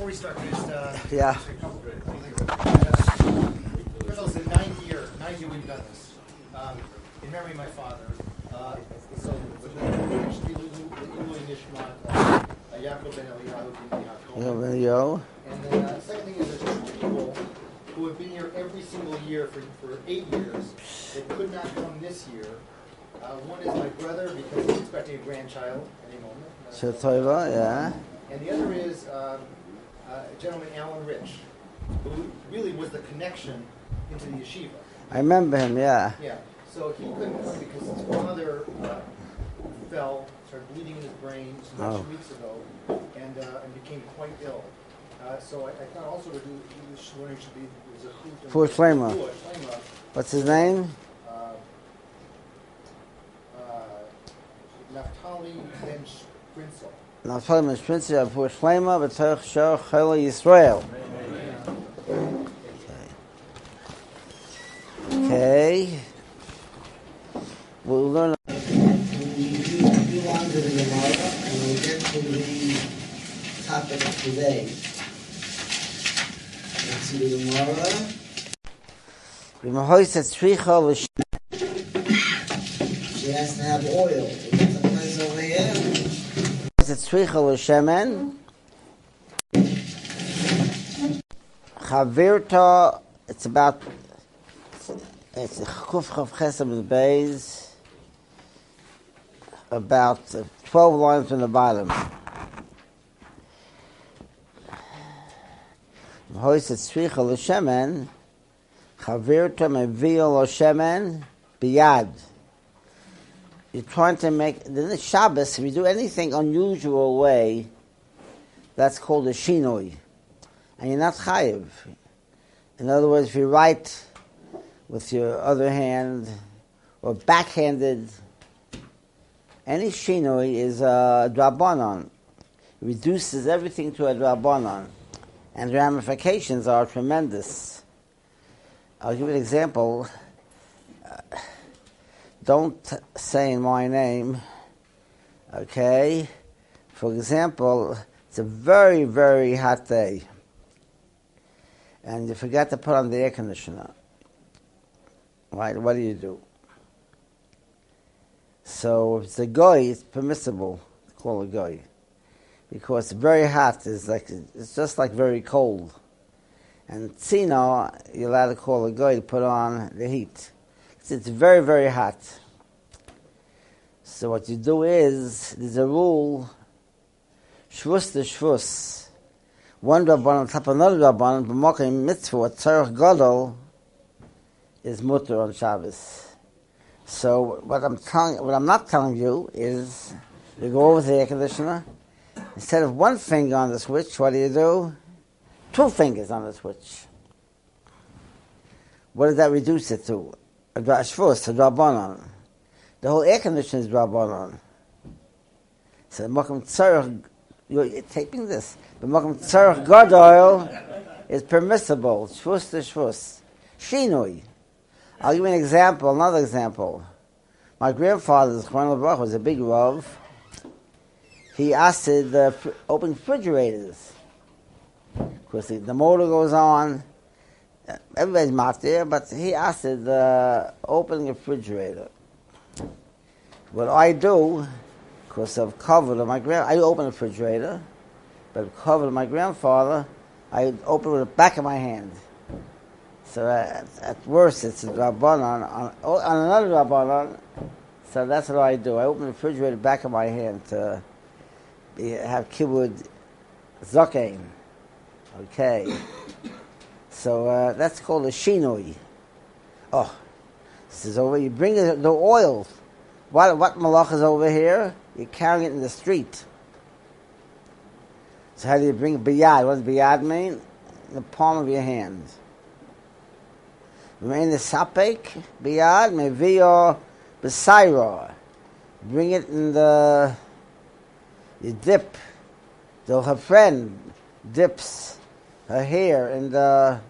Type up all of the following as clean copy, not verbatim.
we start, just Yeah. a couple good things. First of all, it's the 90 year we've done this. In memory of my father. So, Yaakov ben Eliyahu ben Yaakov. And then the second thing is there's two people who have been here every single year for 8 years that could not come this year. One is my brother because he's expecting a grandchild any moment. Yeah. And the other is a gentleman, Alan Rich, who really was the connection into the yeshiva. I remember him, yeah. Yeah. So he couldn't come because his father fell, started bleeding in his brain 2 weeks ago, and became quite ill. So I thought also that he learning should be Zechut. For Shlema. What's his name? Naftali ben Sprinzel. Naftali ben Sprinzel for Shlema, B'Torch Shor Chayla Yisrael. Okay. We'll learn. We'll move on to the Gemara, and we'll get to the topic of today. Let's see the Gemara. She has to have oil. We got some place over here. Chavirta, it's about, it's a Chuf Chav Chesed Beis, about 12 lines from the bottom. Hoyset Tzricha L'Shemen, Chavirta Mevio L'Shemen, Biyad. You're trying to make, in the Shabbos, if you do anything unusual way, that's called a shinoi. And you're not chayiv. In other words, if you write with your other hand, or backhanded, any shinoi is a drabanan. It reduces everything to a drabanan. And the ramifications are tremendous. I'll give you an example. Don't say in my name, okay? For example, it's a very, very hot day, and you forgot to put on the air conditioner. Right? What do? So if it's a goy, it's permissible to call a goy, because very hot is it's just like very cold. And tzino, you're allowed to call a goy to put on the heat. It's very, very hot. So what you do is, there's a rule, shvus to shvus. One rabban on top of another rabban, b'mokim mitzvah, tzarech gadol, is mutter on Shabbos. So what I'm not telling you is, you go over the air conditioner, instead of one finger on the switch, what do? 2 fingers on the switch. What does that reduce it to? A drabanan. The whole air conditioner is drabanan. So Mokum Tzarech, you're taping this. The Mokum Tzarech Gadol is permissible. Shvus to shvus. Shinui. I'll give you an example, another example. My grandfather, Zechron Levrach, was a big Rav. He asked the open refrigerators. Of course, the motor goes on. Everybody's not there, but he asked the open refrigerator. What I do, because of cover of my I open the refrigerator, but cover of my grandfather, I open with the back of my hand. So at worst, it's a rabbanon on another rabbanon. So that's what I do. I open the refrigerator back of my hand to have kibud zokein. Okay. So that's called a shinoi. Oh, this is over. You bring the oil. What malach is over here? You're carrying it in the street. So how do you bring biyad? What does biyad mean? In the palm of your hand. Remain the sapek biyad mevio b'sayra. Bring it in the. You dip. So her friend dips her hair in the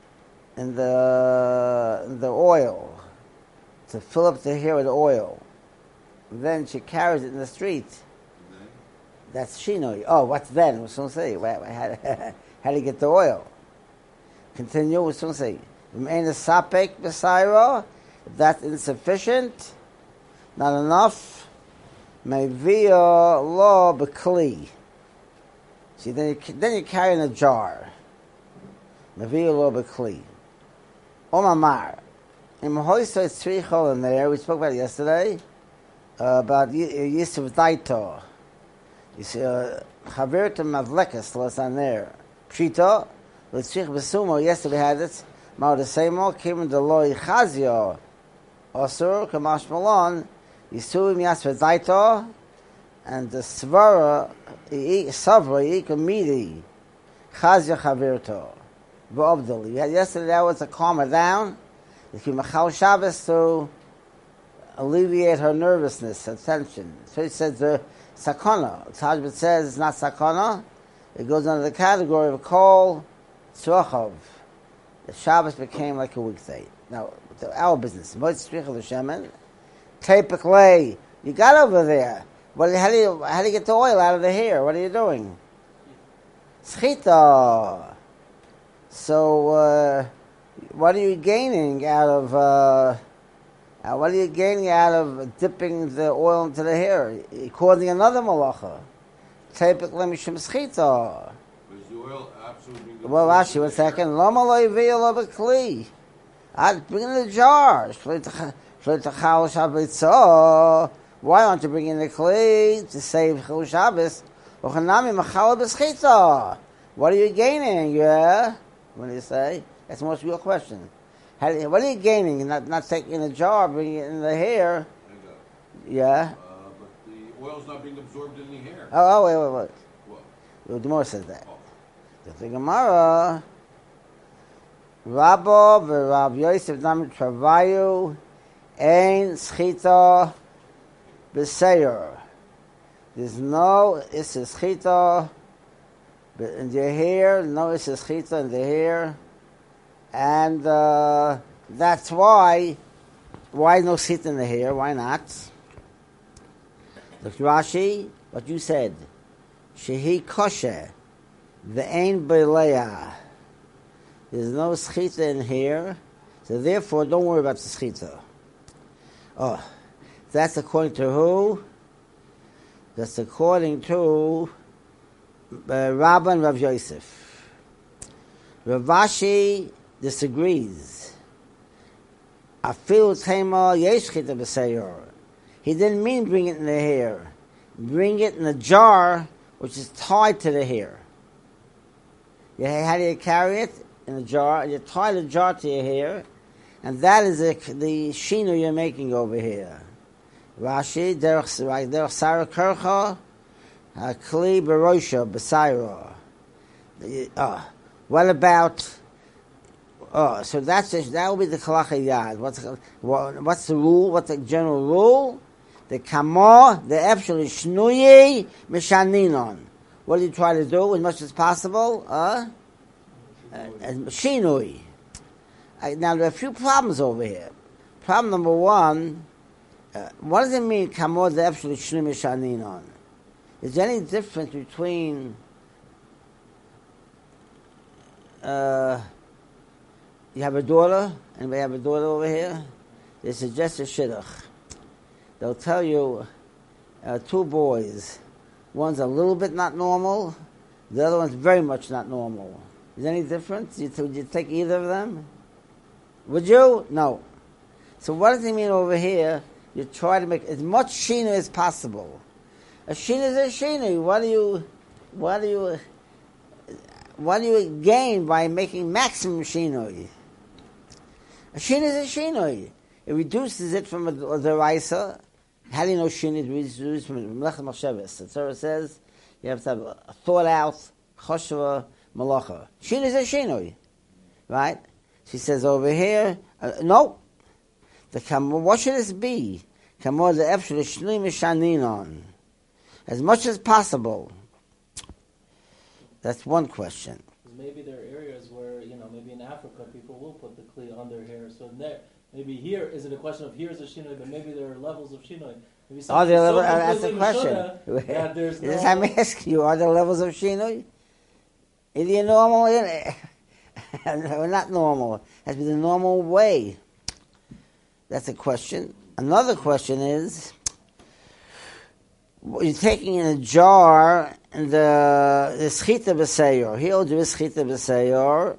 oil to fill up the hair with oil. Then she carries it in the street. That's shinoi. Oh, what's then? We're going to say. How do you get the oil? Continue. We're going to say. Remain a sapek b'sairo. If that's insufficient, not enough. Mevia lo b'kli. See, then you carry in a jar. Mevia lo b'kli. Omamar. In Mahoisa it's tzrichol in there. We spoke about it yesterday. About Yisuf Daito. You see, Chavirta Mavlekas was on there. Pshita, L'tzrich Besumo, yesterday we had it. Mao de Semo, Kim de Loi Chazio, Osur, Kamash Malon, Yisuim Yasfer Daito, and the Svara, Savra, Yikamidi, Chazio Chavirta, V'obdali. We had yesterday that was to calm her down. If you Machal Shabbos to alleviate her nervousness and tension. So he says the sakana. Tajbet says it's not sakana. It goes under the category of kol tzrochav. The Shabbos became like a weekday. Now, our business. Typically, you got over there. How do you get the oil out of the hair? What are you doing? Schita. So, what are you gaining out of? What are you gaining out of dipping the oil into the hair? You're causing another malacha. Typically, mishum schita. Is the oil absolutely? Well, Rashi, 1 second. Lama lo yiviyah lo b'kli. I'd bring in the jar. Why aren't you bringing the kli to save Chil Shabbos? What are you gaining? Yeah. What do you say? That's the most real question. What are you gaining? Not taking a jar, bringing it in the hair. Yeah. But the oil's not being absorbed in the hair. Oh, wait. What? The Gemara says that. Oh. The Gemara, Rabbo v'Rav Yosef Nami Travayu Ein Schita B'Seir. There's no Issa Schita in the hair, no Issa Schita in the hair. And that's why no sit in the hair? Why not? Look, Rashi, what you said. Shehi kosher. Ve'ein beleah. There's no schita in here. So therefore, don't worry about the schita. Oh, that's according to who? That's according to Rabban Rav Yosef. Rav Ashi disagrees. Afil tema yesh chita b'seyor. He didn't mean bring it in the hair. Bring it in a jar which is tied to the hair. How do you carry it? In a jar. You tie the jar to your hair, and that is the shinu you're making over here. Rashi, derech Sarah Kercha, Kli Berosha B'Saira. What about? So that will be the Kalach Yad. What's the rule? What's the general rule? The Kamo, the Epshel Shnuyi Mishaninon. What do you try to do as much as possible? Shinui. Now there are a few problems over here. Problem number one, what does it mean, Kamo, the Epshel Shnuyi Mishaninon? Is there any difference between you have a daughter? Anybody have a daughter over here? They suggest a shidduch. They'll tell you two boys. One's a little bit not normal. The other one's very much not normal. Is there any difference? Would you take either of them? Would you? No. So what does he mean over here? You try to make as much shinu as possible. A shinu is a shinu. What do you gain by making maximum shinoi? A shin is a shinoi. It reduces it from a deraisa. How do you know shin is reduced from Melech Machshavas? The Torah says you have to have a thought out choshva malacha. Shin is a shinoi, right? She says over here, no. What should this be? Kamor the efshel shnui mishaninon, as much as possible. That's one Question. Maybe there are areas where, maybe in Africa, people will put the kli on their hair. So in Maybe here, is it a question of here's a shinoi, but maybe there are levels of shinoi. Maybe Are there levels? so That's the completely question. mishuna that there's no... This I'm asking you. Are there levels of shinoi? Is it normal? Or not normal? It has to be the normal way. That's a question. Another question is, you're taking in a jar and the schita b'seyor. He'll do schita b'seyor,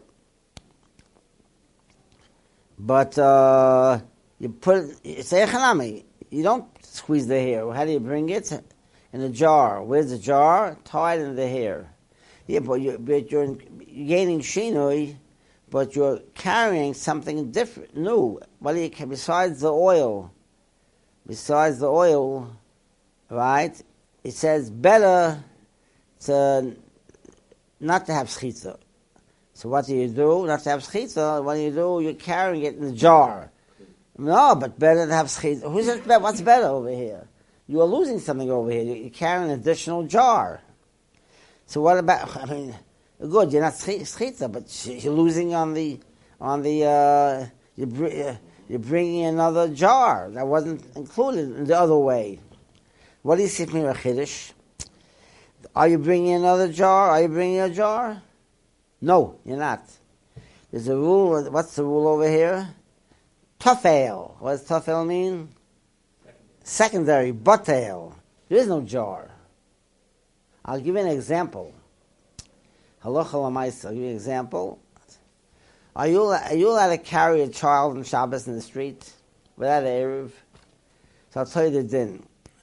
but you put it's echanami. You don't squeeze the hair. How do you bring it? In a jar. Where's the jar? Tied in the hair. Yeah, but you're gaining shinoi, but you're carrying something different, new. What do you besides the oil? Besides the oil, right? It says better to not to have schita. So what do you do? Not to have schita. What do? You're carrying it in a jar. No, but better to have schita. Who says better? What's better over here? You are losing something over here. You're carrying an additional jar. So what about? I mean, good. You're not schita, but you're losing on the. You're bringing another jar that wasn't included in the other way. What do you see from your chiddush? Are you bringing another jar? Are you bringing a jar? No, you're not. There's a rule. What's the rule over here? Tafel. What does tafel mean? Secondary, batel. There is no jar. I'll give you an example. Halacha l'maisa. I'll give you an example. Are you allowed to carry a child on Shabbos in the street without an eruv? So I'll tell you the din.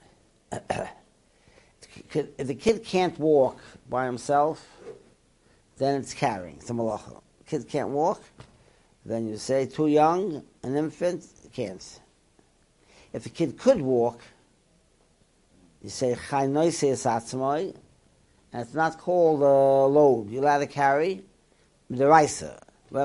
If the kid can't walk by himself, then it's carrying. It's a malacha. Kid can't walk, then you say too young, an infant can't. If the kid could walk, you say chai noisei esatzmoi, and it's not called a load. You're allowed to carry midaraisa.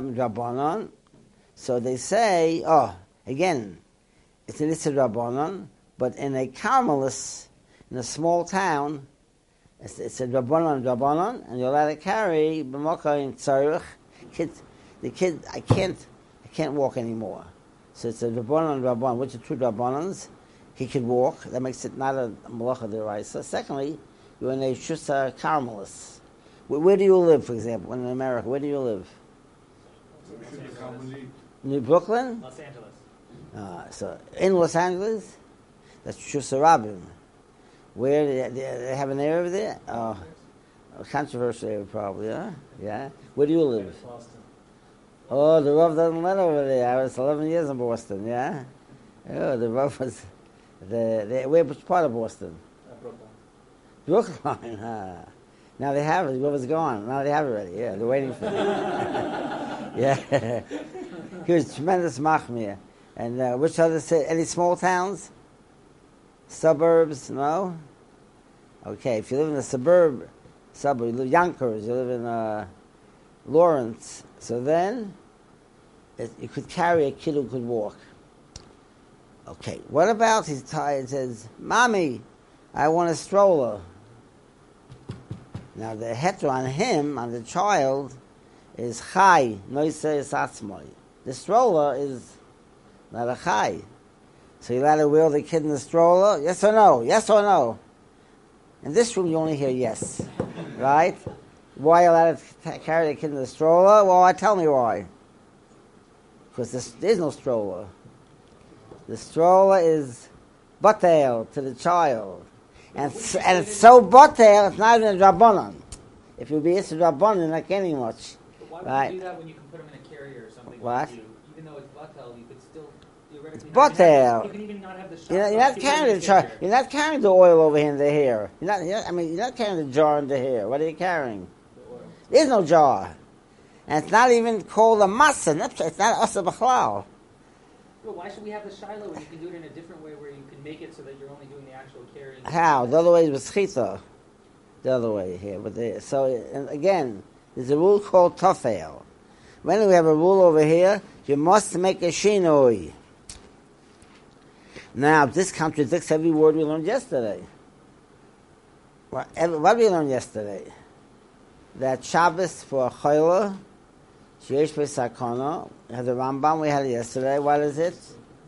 So they say, again, it's an Issa Rabbanon, but in a Carmelis, in a small town, it's a Rabbanon, and you're allowed to carry b'mokah in tzarich. The kid, I can't walk anymore. So it's a Rabbanon, which are two Rabbanons. He could walk. That makes it not a malacha deraisa. Secondly, you're in a Shusa Carmelis. Where do you live, for example, in America? Where do you live? New Brooklyn? Los Angeles. So in Los Angeles, that's Shusa Rabim. Where they have an area over there? Controversial area probably, huh? Yeah. Where do you live? Boston. Oh, the Rav doesn't live over there. I was 11 years in Boston, yeah? Oh, the Rav was... which part of Boston? Brooklyn. Brookline, huh? Now they have it. The Rav is gone. Now they have it already. Yeah, they're waiting for it. Yeah. He was tremendous machmir. And which other city? Any small towns? Suburbs? No? Okay, if you live in a suburb, you live in Yonkers, you live in Lawrence, so then you could carry a kid who could walk. Okay, what about he's tired and says, Mommy, I want a stroller. Now the heter on him, on the child, is chai, noisei esatzmoi. The stroller is not a chai. So you allowed to wheel the kid in the stroller? Yes or no? Yes or no? In this room you only hear yes. Right? Why are you allowed to carry the kid in the stroller? Well, tell me why. Because there's no stroller. The stroller is batel to the child. And it's so batel, it's not even a drabonon. If you be a drabonon, you're not getting much. But why would right? you do that when you can put them in a carrier or something? What? Even though it's batel, you could still theoretically... Batel. You can even not have the shot. You're not carrying the You're not carrying the oil over here in the hair. You're not carrying the jar in the hair. What are you carrying? There's no jar, and it's not even called a masa. It's not asa b'chlal. Well, why should we have the shiloh when you can do it in a different way, where you can make it so that you're only doing the actual carrying? How? The other way is with schita. The other way here, and again, there's a rule called tafel. When we have a rule over here, you must make a shinoi. Now, this contradicts every word we learned yesterday. What did we learn yesterday? That Shabbos for a chayla Sheyesh B'Sakana. We have the Rambam. We had it yesterday. What is it?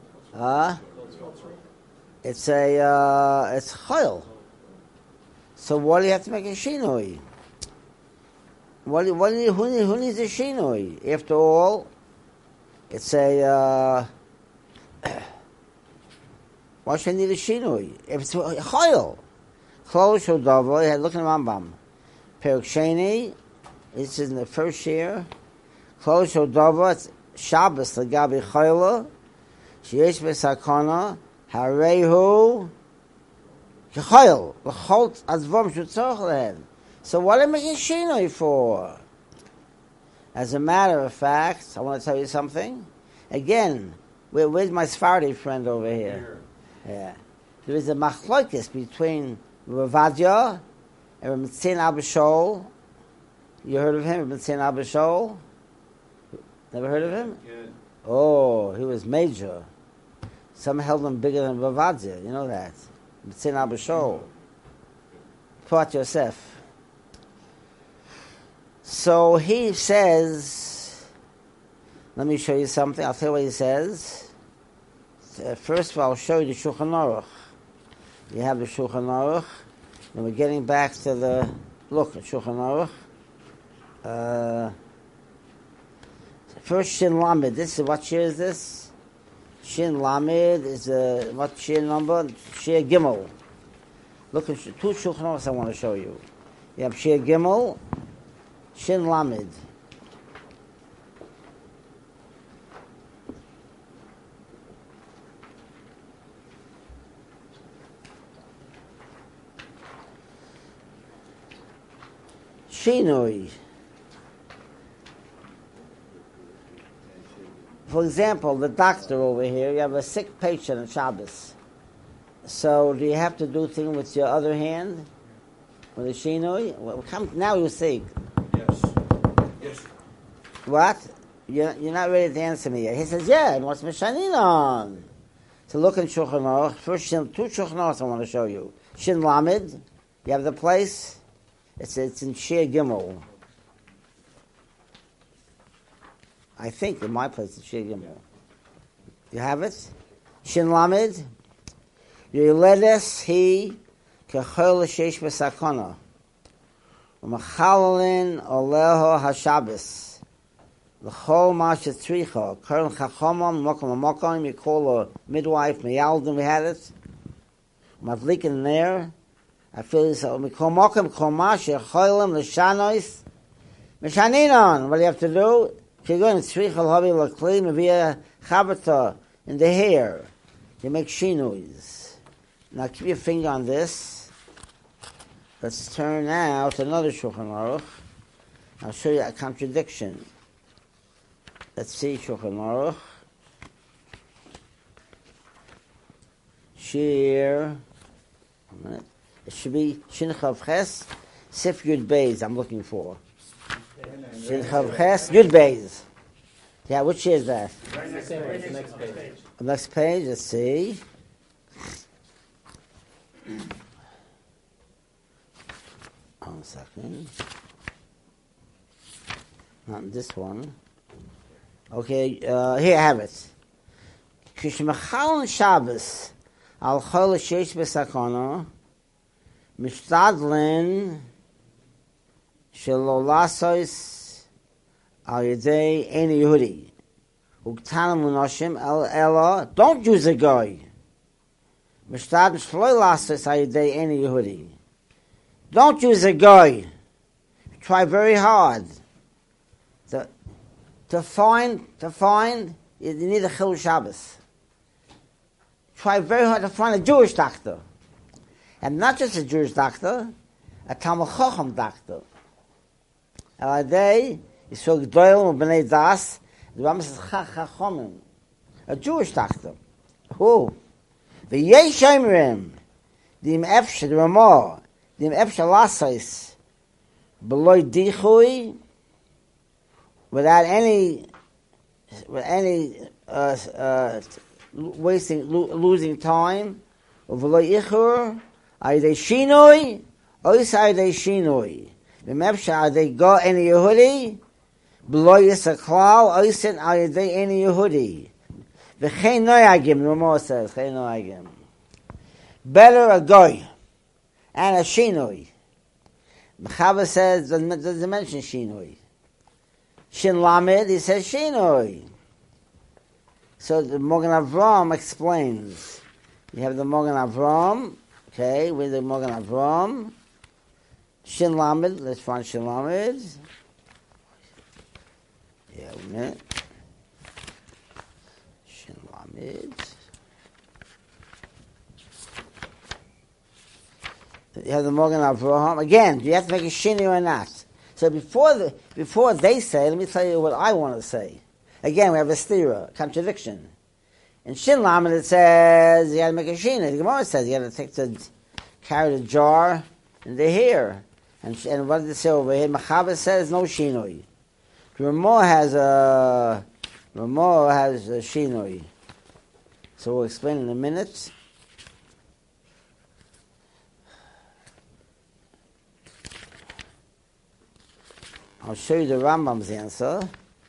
It's it's chayil. So why do you have to make a shinoi? Who needs a shinoi? After all, it's a why should I need a shinoi? If it's chayil, close or double. Look at the Rambam. Perek Sheni. This is in the first year. Close or double. It's Shabbos legabi chayil. Sheyesh B'Sakana. Harehu Chayil L'Cholt Azvom Shutzorch Lehem. So what am I making shinoi for? As a matter of fact, I want to tell you something. Again, where's my Sephardi friend over here? Yeah, there is a machlokes between Ravadia and Rebbetzin Abba Shaul. You heard of him, Rebbetzin Abba Shaul? Never heard of him? Yeah. Oh, he was major. Some held him bigger than Ravadia, you know that. Rebbetzin Abba Shaul. Prat Yosef. So he says, let me show you something. I'll tell you what he says. First of all, I'll show you the Shulchan Aruch. You have the Shulchan Aruch. And we're getting back to the look at Shulchan Aruch. First Shin Lamed. This is what year is this? Shin Lamed is what Shin number? Shir Gimel. Look at two Shulchan Aruchs I want to show you. You have Shir Gimel, Shin Lamed. Shinoi. For example, the doctor over here, you have a sick patient on Shabbos. So do you have to do things with your other hand? With the shinoi? Well, now you see. Yes. Yes. What? You're not ready to answer me yet. He says, yeah, and what's Mishanin on? So look in Shulchan Aruch. First, two Shulchan Aruchs I want to show you. Shin Lamed. You have the place? It's in Shir Gimel. I think in my place it's Shir Gimel. You have it? Shin Lamed. Yoledes he kechol sheish b'sakona. U'machalelin oleho hashabes. L'chol ma shetzricha. Kern chachamam mokom amokom. You call a midwife, meyaldim, we had it. Madlik in there. I feel this. Mikol mokom kol ma shecholim l'shanois. Mishaninon. What do you have to do? If you're going to tzricha l'havi l'kli, mevia chavata in the hair. You make shinuis. Now keep your finger on this. Let's turn now to another Shulchan Aruch. I'll show you a contradiction. Let's see Shulchan Aruch. Shir. A minute. It should be Shin Chav Ches, Sif Yud Beis. I'm looking for Shin Chav Ches, Yud Beis. Yeah, which is that? Next page. The next page. Let's see. One second. Not this one. Okay, here I have it. Kishmachal Shabbos al chol sheish b'sakona mishtadlen shelo lasos al yedei any Yehudi uktanam unoshim ela don't use a guy. Mishtadlen shelo lasos al yedei any Yehudi. Don't use a guy. Try very hard to find. You need a Chil Shabbos. Try very hard to find a Jewish doctor, and not just a Jewish doctor, a Talmud Chacham doctor. Aladei Yisrael Gdoil B'nei Das. The Rambam says Chachamim, a Jewish doctor. Who? The Yesh Emrim, the Efsh, the Ramah. The Efshal Lasais below Dichui without any losing time, or below Ichur, are they Shinoi, or is they Shinoi? The Efshal are they go any Yehudi, B'lo yisaklal oisin al yedei any Yehudi. V'chein noyagim, the Ramah says, chein noyagim. Better a goy and a shinoi. Chava says, doesn't mention shinoi. Shin Lamed, he says shinoi. So the Mogen Avram explains. You have the Mogen Avram, okay, with the Mogen Avram. Shin Lamed, let's find Shin Lamed. Yeah, a minute. Shin Lamed. You have the Mogen Avraham. Again, do you have to make a shini or not? So before they say, let me tell you what I want to say. Again, we have a stira, contradiction. In Shin Lamed it says you got to make a shini. The Gemara says you got to carry the jar in the hair. And what did it say over here? Machaber says no shinoi. The Ramah has a shinoi. So we'll explain in a minute. I'll show you the Rambam's answer.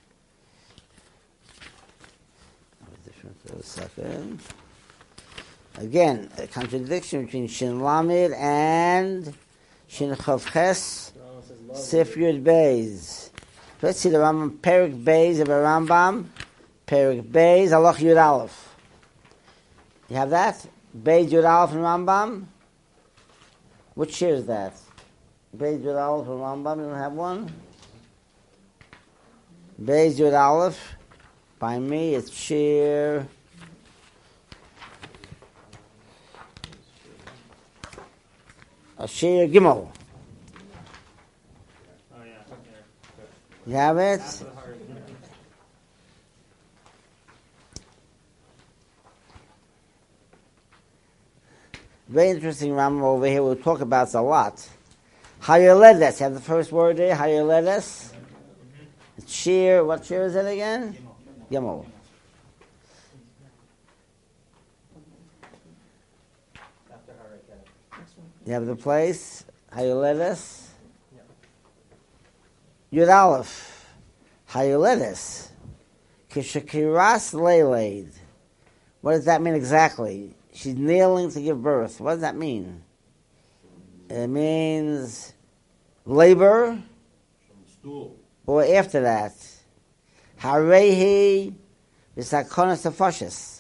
A second. Again, a contradiction between Shin Lamed and Shin Chavches Sif Yud Beis. Let's see the Rambam, Perik Beis of a Rambam. Perik Beis, Halach Yud Aleph. You have that? Beis Yud Aleph and Rambam? Which year is that? Beis Yud Aleph and Rambam, you don't have one? Beis Yud Aleph. By me, it's Shir. Shir Gimel. Oh yeah. You have it? Very interesting Rambam over here. We'll talk about it a lot. Hayaledes. You have the first word there. Hayaledes. It's Shir. What Shir is it again? Gimel. You have the place. Hayaledes. Yud Aleph. Hayaledes. Kishakiras Leilaid. What does that mean exactly? She's kneeling to give birth. What does that mean? It means labor. Or after that. Harehi v'sakonas tefashis.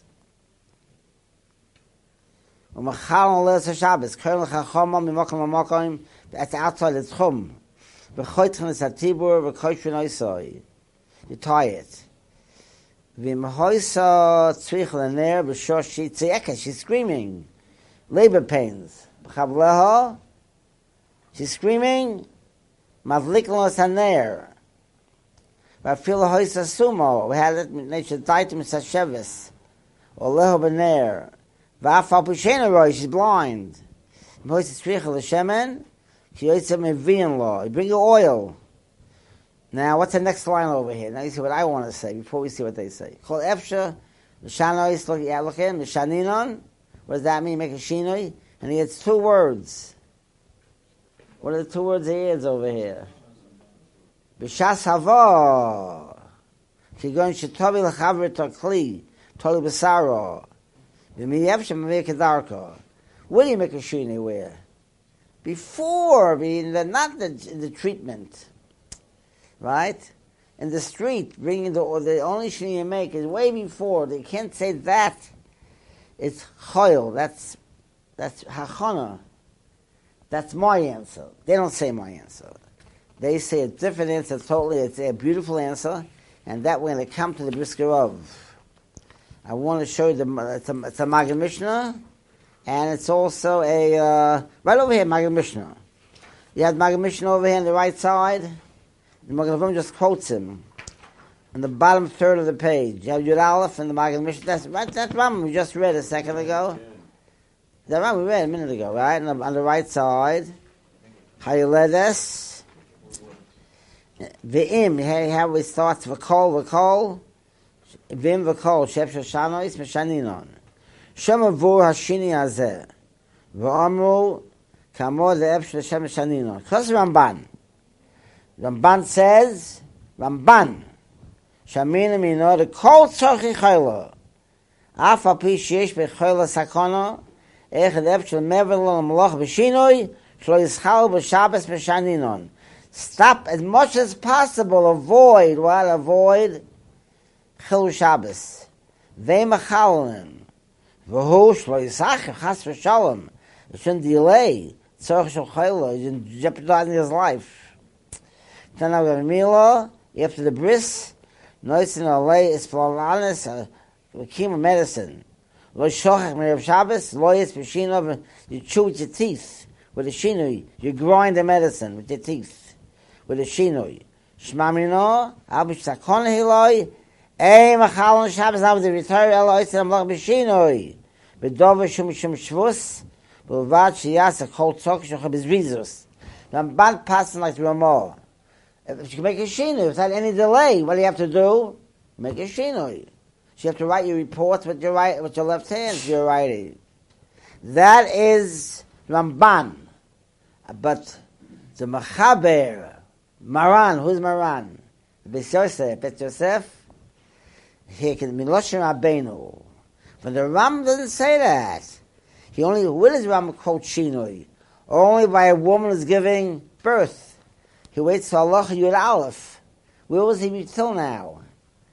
Umachal le'es Shabbos. Kern l'chachoma mimokim l'mokim. That's outside the tchum. V'choytchen es hatibur v'choytchen oisoi. You tie it. V'imhoisa tzrich l'ner b'shor shi tziyeka. She's screaming. Labor pains. B'chavleho. She's screaming. Mavlik l'os haner. V'afil hoisa sumo. We had it. Nature taitim sashevis. Oleho b'ner. V'afal pushena roi. She's blind. V'imhoisa tzrich l'shemen. She yoytze mevian law. You bring your oil. Now, what's the next line over here? Now you see what I want to say before we see what they say. Kol efsha, l'shanois l'yalachem, l'shaninon. What does that mean? Make a shinoi. And he gets two words. What are the two words he adds over here? B'shas hava. Kigon shetovi l'chaver tokli, toli b'saro. V'miyevsha m'mir kedarko. What do you make a shinoi where? Before, not the treatment. Right? In the street, bringing the only shini you make is way before. They can't say that. It's choil. That's hachana. That's my answer. They don't say my answer. They say a different answer totally. It's a beautiful answer. And that when they come to the brisker of, I want to show you it's a Maggid Mishnah. And it's also a, right over here, Maggid Mishnah. You have Maggid Mishnah over here on the right side. The Maggid Avram just quotes him on the bottom third of the page. You have Yud Aleph and the Maggid Mishnah. That's Rambam we just read a second ago. That Rambam we read a minute ago, right? On the right side, Hayaledes, V'im. Here we start v'kol, V'im v'kol, Shep Shoshanois Meshaninon. Shema v'ur hashini hazeh, v'amru kamo le'ef sh'Shem Meshaninon. Because Ramban says, Ramban. Shamina mino the kol tzorchi chayla. Af al pi sheyesh bechayla sakana. Echad ef shel mevel l'malach b'shinoi. Shlo yischal b'shabes b'shaninon. Stop as much as possible. Avoid what? Avoid chil Shabbos. Ve'machalonim. V'hu shlo yisach chas v'shalom. It shouldn't delay. Tzorch shel chayla. He's jeopardizing his life. Tana v'mila. After the bris. Noitzin alei is flalanis. Chemo medicine. Lo shochach me'erev Shabbos. Lo yitz b'shinov. You chew with your teeth. With a shinoi. You grind the medicine with your teeth. With a shinoi. Shmamino. Abish sakon hiloi. Ey machalon Shabbos. Now the return Eloi to the Malach b'shinoi. B'dova shum shvus. B'vad shiyas a kol tzok shocha b'zrizus. Ramban passing like the Ramah. If you can make a shinoi without any delay, what do you have to do? Make a shinoi. So you have to write your reports with your left hand. You're writing. That is Ramban. But the Machaber, Maran, who's Maran? Bet Yosef. He can be Loshen Rabbeinu. But the Ram doesn't say that. He only, when is Ram called Shinoi? Only by a woman who's giving birth. He waits for Allah Yud Aleph. Where was he till now?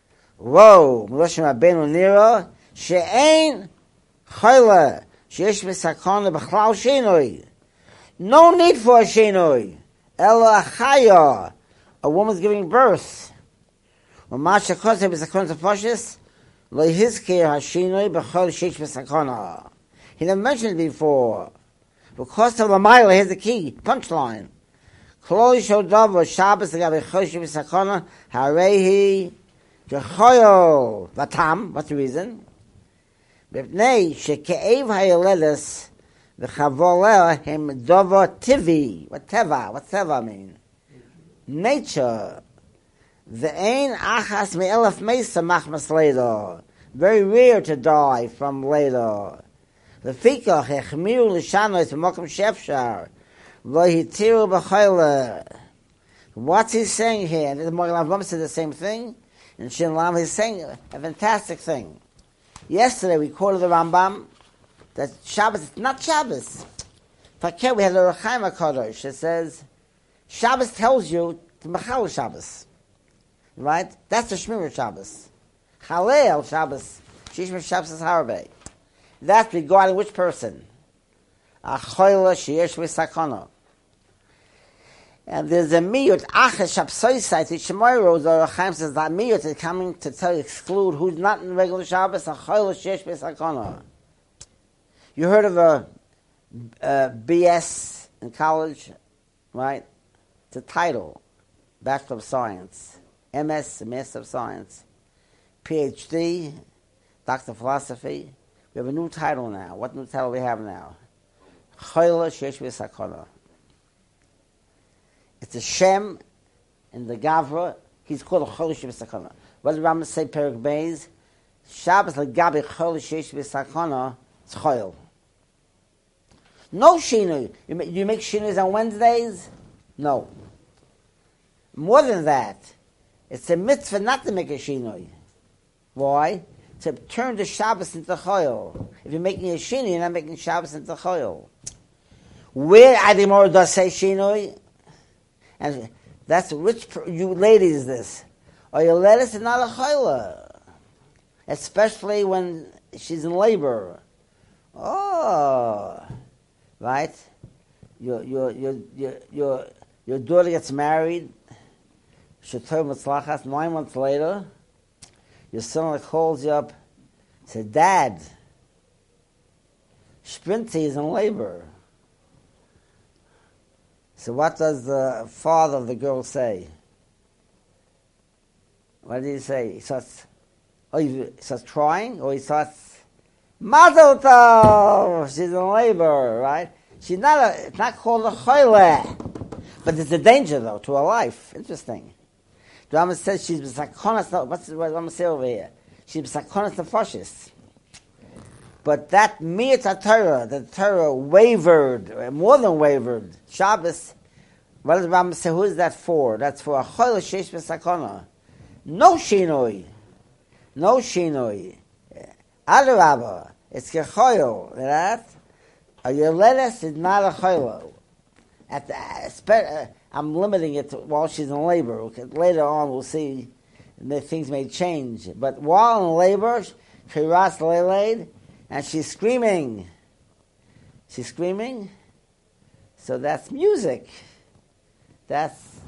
Whoa, Loshen Rabbeinu Nira, She'ein Chayla, She'esh V'Sakon B'Chlal Shinoi. No need for a shinoi. Ela chaya. A woman's giving birth. When Masha Kosev is a konzepashis, lo yizkir ha-shinoi b'chol sheish v'sakona. He never mentioned it before. Because of the mile, here's the key, punchline. Kloli shodavo Shabbos agav b'chol sheish v'sakona, harehi gechoyol. Vatam, what's the reason? B'pnei sheke'ev ha'yoledes the chavoleh him dovo tivi. What's teva mean? Nature. The ein achas me'elef meisa machmas leida. Very rare to die from leida. The fikach echmiru l'shano is v'mokum shefshar. V'hitiru b'chayla. What's he saying here? And the Magen Avraham said the same thing. And Shin Lam is saying a fantastic thing. Yesterday we quoted the Rambam. That Shabbos is not Shabbos. Fakir, we had the Rechaim HaKadosh. It says, Shabbos tells you to Machal Shabbos. Right? That's the Shmir Shabbos. Chalel Shabbos. Shishmir Shabbos is Harabeh. That's regarding which person? Achoyla Sheyesh V'Sakona. And there's a miyut, Aches Shabsoisai, which Shemoiro, the Rechaim says that miyut is coming to tell you, exclude who's not in regular Shabbos, Achoyla Sheyesh V'Sakona. You heard of a BS in college, right? It's a title, Bachelor of Science, MS, Master of Science, PhD, Doctor of Philosophy. We have a new title now. What new title we have now? Choyla Sheyesh V'Sakona. It's a Shem in the Gavra. He's called Choyla Sheyesh V'Sakona. What did Rambam say, Perek Beis? Shabbos l'gabi Choyla Sheyesh V'Sakona, it's Choyl. No shinoi. You make shinois on Wednesdays? No. More than that, it's a mitzvah not to make a shinoi. Why? To turn the Shabbos into choyol. If you're making a shinoi, you're not making Shabbos into choyol. Where Adimor does say shinoi? And that's which you ladies this. Or your lettuce is not a choyla. Especially when she's in labor. Oh. Right? Your daughter gets married, Shetor Mitzlachas, 9 months later, your son calls you up, says, Dad, Sprinty is in labor. So what does the father of the girl say? What did he say? He starts crying, or he starts, Mazel tov! She's in labor, right? She's not it's not called a choyle. But there's a danger, though, to her life. Interesting. The Rambam says she's b'sakonas, what's the Rambam say over here? She's b'sakonas nefashis. But that miyat Torah, the Torah wavered, more than wavered. Shabbos what does the Rambam say? Who is that for? That's for a choyle sheish b'sakona. No shinoi. No shinoi. Adarabba. It's kechoyle. That? A yoledes is not a choyle. I'm limiting it to while she's in labor. Later on, we'll see that things may change. But while in labor, Chiras Leleid, and she's screaming. She's screaming. So that's music. That's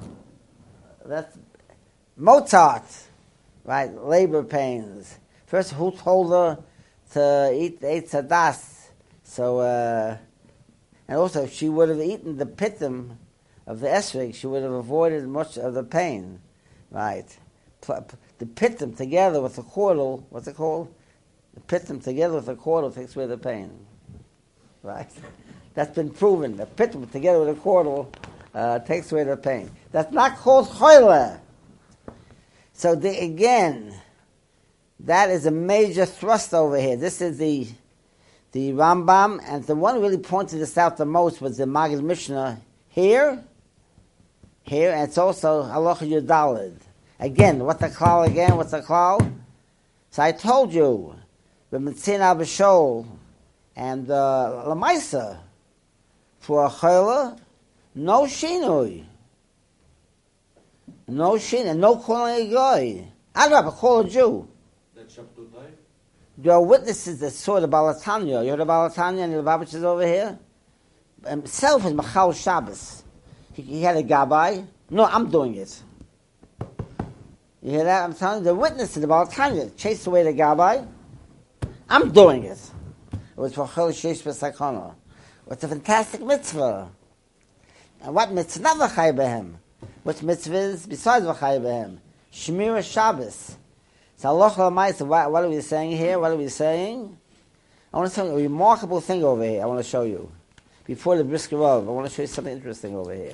Mozart, right? Labor pains. First, who told her to eat sadas? So, and also, if she would have eaten the pitum of the esrog, she would have avoided much of the pain, right? The pitum together with the chordal, what's it called? The pitum together with the chordal takes away the pain, right? That's been proven. The pitum together with the chordal takes away the pain. That's not called choyle. So again, that is a major thrust over here. This is the Rambam, and the one who really pointed this out the most was the Maggid Mishnah here, and it's also Halacha Yudalid. Again, what's the klal again? What's the klal? So I told you, the Metzin Abishol and Lamaisa, for a choyle, no shinui. No shinui, no calling a guy. Adrabah, call a Jew. That's Shabtutai? There are witnesses that saw the Balatanya. You heard the Balatanya and the Lubavitch is over here? Himself is Machal Shabbos. He had a gabbai. No, I'm doing it. You hear that? I'm telling you, the witness to the Balatanya chased away the gabbai. I'm doing it. It was for Chol Sheish B'Sakona. It's a fantastic mitzvah. And what mitzvah? Not v'chay behem. Which mitzvah is besides v'chay behem? Shmira Shabbos. So Allah L'maisa, what are we saying here? What are we saying? I want to tell you a remarkable thing over here. I want to show you. Before the Brisker Rov, I want to show you something interesting over here.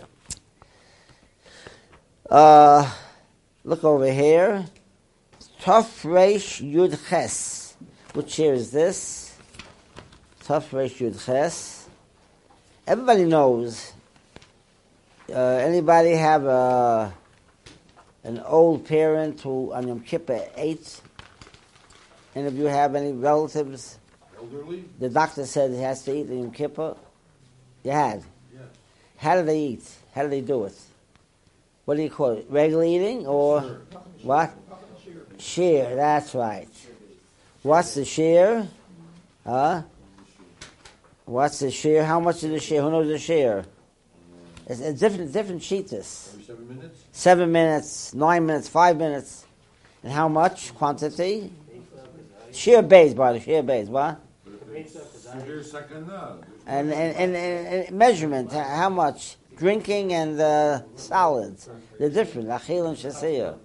Look over here. Tov Reish Yud Ches. Which year is this? Tov Reish Yud Ches. Everybody knows. Anybody have an old parent who on Yom Kippur ate? Any of you have any relatives? Elderly? The doctor said he has to eat on Yom Kippur. You had? Yes. How do they eat? How do they do it? What do you call it? Regular eating or Sure. what? Shear, that's right. What's the shear? Huh? What's the shear? How much is the shear? Who knows the shear? It's different sheetas. Every 7 minutes? 7 minutes, 9 minutes, 5 minutes. And how much quantity? Sheer base, brother, sheer base, what? Severe sakana. And measurement, how much? Drinking and solids. They're different. Achil and shasiyah.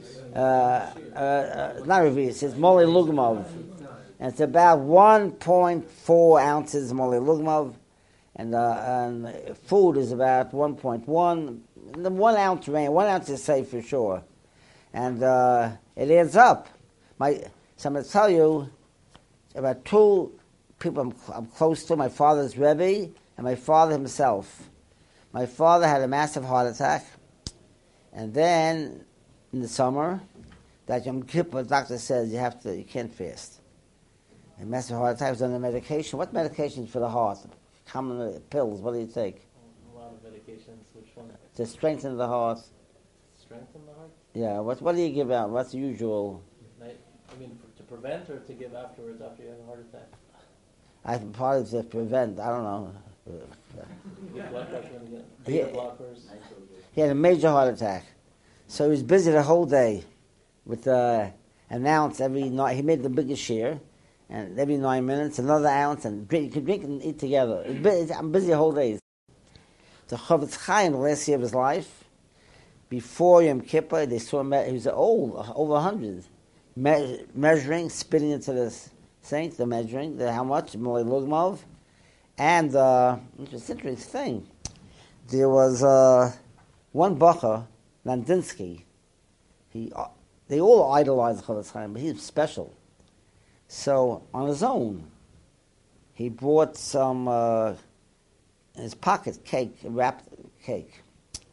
Not revius, it's moli lugmov. And it's about 1.4 ounces moli lugmov. And food is about 1.1. In the 1 ounce range. 1 ounce is safe for sure. And it adds up. So I'm going to tell you about two people I'm close to, my father's Rebbe and my father himself. My father had a massive heart attack, and then in the summer, that Yom Kippur, the doctor says you can't fast. A massive heart attack, was on the medication. What medication for the heart? Common pills, what do you take? A lot of medications, which one? To strengthen the heart. Strengthen the heart? Yeah, what do you give out? What's the usual? I mean, to prevent or to give afterwards after you have a heart attack? I probably to prevent, I don't know. Get blood pressure and get Yeah. beta blockers. He had a major heart attack. So he was busy the whole day with an ounce every night. He made the biggest share, and every 9 minutes, another ounce, and you could drink and eat together. I'm busy the whole day. The Chofetz Chaim, the last year of his life, before Yom Kippur, they saw him, he was old, over 100, measuring, spitting into the sink, the measuring, how much, Molei Lugmov. And it's an interesting thing. There was one bacher, Landinsky. They all idolized Chofetz Chaim, but he was special. So on his own, he brought some in his pocket cake, wrapped cake,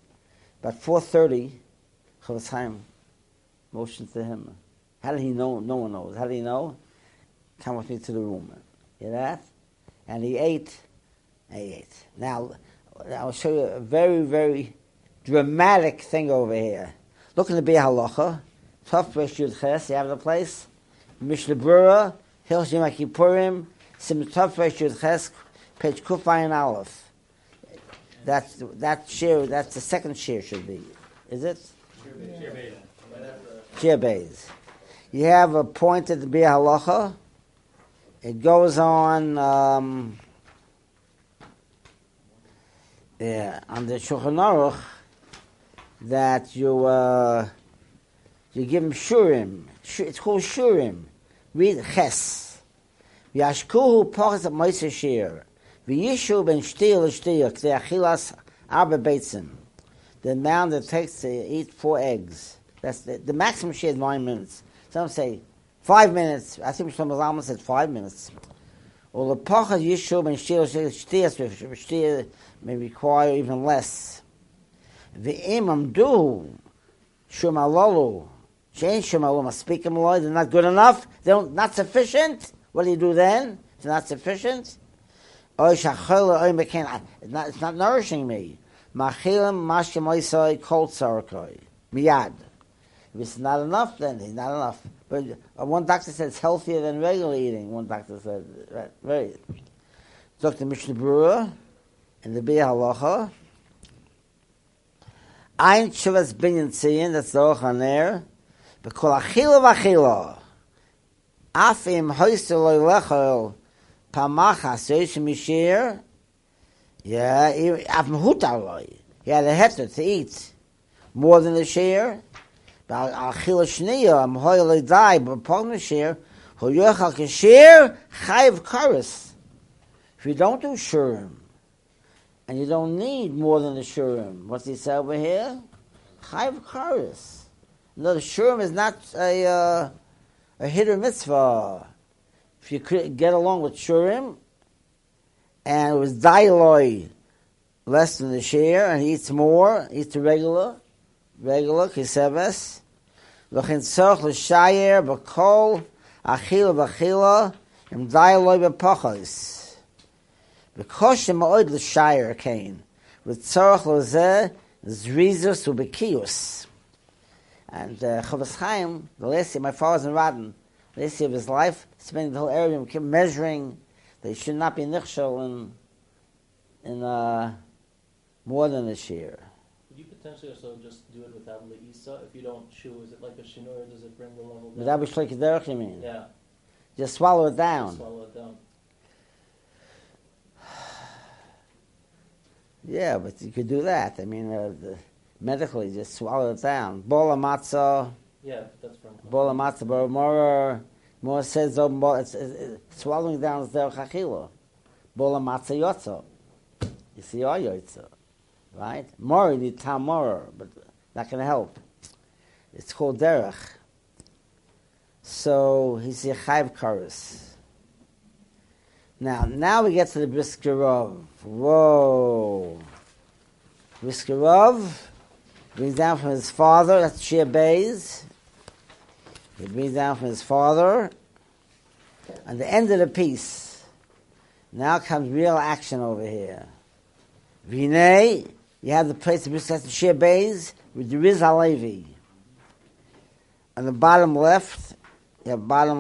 About 4:30, Chofetz Chaim motioned to him. How did he know? No one knows. How did he know? Come with me to the room. You hear that? And he ate. He ate. Now, I'll show you a very, very dramatic thing over here. Look in the Biur Halacha. Tov Resh Yud Ches. You have the place? Mishnah Berurah, Hilchos Yom Kippurim, Sim Tov Resh Yud Ches, page Kuf Ayin Aleph. That share. That's the second share should be. Is it? Shir Beis. You have a point at the Biur Halacha. It goes on. On the Shulchan Aruch that you give him shurim. It's called shurim. Read ches. V'yashkuhu pachas at meiser shir. V'yishu ben shtir l'shtir k'dei achilas arba beitzim. The amount it takes to eat 4 eggs. That's the maximum share is 9 minutes. Some say 5 minutes. I think Shlomo Zalman said 5 minutes. Or the pachas yishu ben shtir l'shtir. Shtir may require even less. V'im amdu shum alalu. Shein shum alalu maspikim loy. They're not good enough. They're not sufficient. What do you do then? It's not sufficient. Oy shachol oy meken. It's not nourishing me. Machilim mashkim oisoi kol tzarkoi. Miyad. If it's not enough, then it's not enough. But one doctor said it's healthier than regular eating. One doctor said, right, very. Dr. Mishnah Berurah in the Biur Halacha. Ein Shuvas Binyan Tziyin, that's the Aruch HaNer. B'kol achila v'achila. Af im hoyse loy lechol pamachas yoyshim yishir. Yeah, af mehutar loy. He had a heter to eat more than the share. But achila shniya, am hoy loy dai, but upon the share, hu yochal kashir, chayiv karis. If you don't do shurim, and you don't need more than the shurim, what's he say over here? Chayiv karis. No, the shurim is not a hiddur mitzvah. If you could get along with shurim, and it was dailoi less than the share, and he eats more, eats the regular kiseves. L'chin tzorch l'shayer b'kol achila b'achila im dailoi b'pachos. Because ma'od l'shayer kain with tzorch l'zeh zrizus u'bekius. And Chofetz Chaim, the last year, my father was in Radin, the last year of his life, spending the whole area, kept measuring. They should not be nichshel in more than a shear. Would you potentially also just do it without le'isa? If you don't chew, is it like a shinur? Does it bring the level down? Without b'shleik derech, you mean? Yeah. Just swallow it down. Just swallow it down. Yeah, but you could do that. I mean, medically, just swallow it down. Bola matzah. Yeah, that's from. Bola matzah, but more says it's swallowing down is derech achila. Bola matzah yotza. You see, yotza, right? More you need tam more, but not going to help. It's called derech. So he's a chayv karis. Now we get to the Brisker Rav. Whoa, Brisker Rav brings down from his father. That's Shir Beis. He brings down from his father. At the end of the piece, now comes real action over here. Vinay, you have the place of Brisker Shir Beis with the Riz Halevi. On the bottom left, the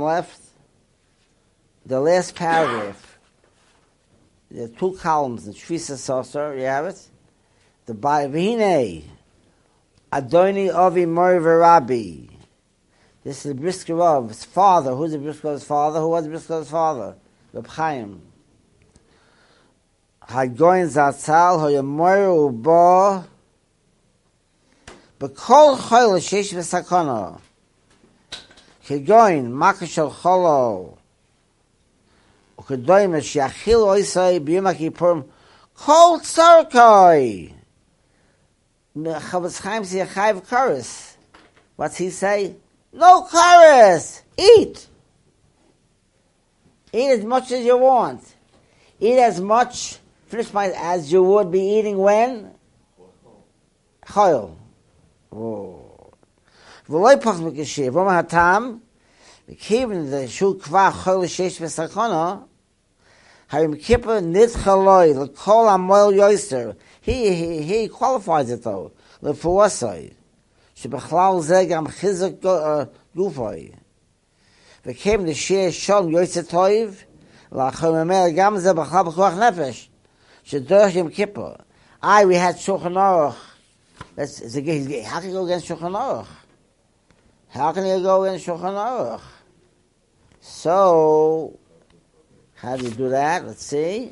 last paragraph. There are 2 columns in Shvisa Soser. You have it. The Vinay, Adoni Ovi Mori V'Rabbi. This is the Brisker Rav's father. Who's the Brisker Rav's father? Who was the Brisker Rav's father? Reb Chaim. Hagoyin Zatzal Hoyamori Ubo B'Kol Choyle Sheish V'Sakona Hagoyin Makashel Cholo Ukedoyim Shiachil Oisai B'Yom HaKippurim Kol Tzarkoi. Chofetz Chaim says Chayv Karis. What's he say? No kares. Eat as much as you want. Eat as much, finish as you would be eating when? Choil. Oh. V'loi pach b'kashir. V'oma hatam. V'kivin the shu kva choil sheish v'sakona. Hayim kippur nidchaloi. L'kol amoil yoiser. He qualifies it though. L'fuasai. Shebechlal ze gam chizuk gufoi. V'kim the shir shalom yoiser toiv. L'achom emel gam ze b'chal b'chuach nefesh. Shedorch Yom Kippur. We had Shulchan Aruch. How can you go against Shulchan Aruch? How can you go against Shulchan Aruch? So, how do you do that? Let's see.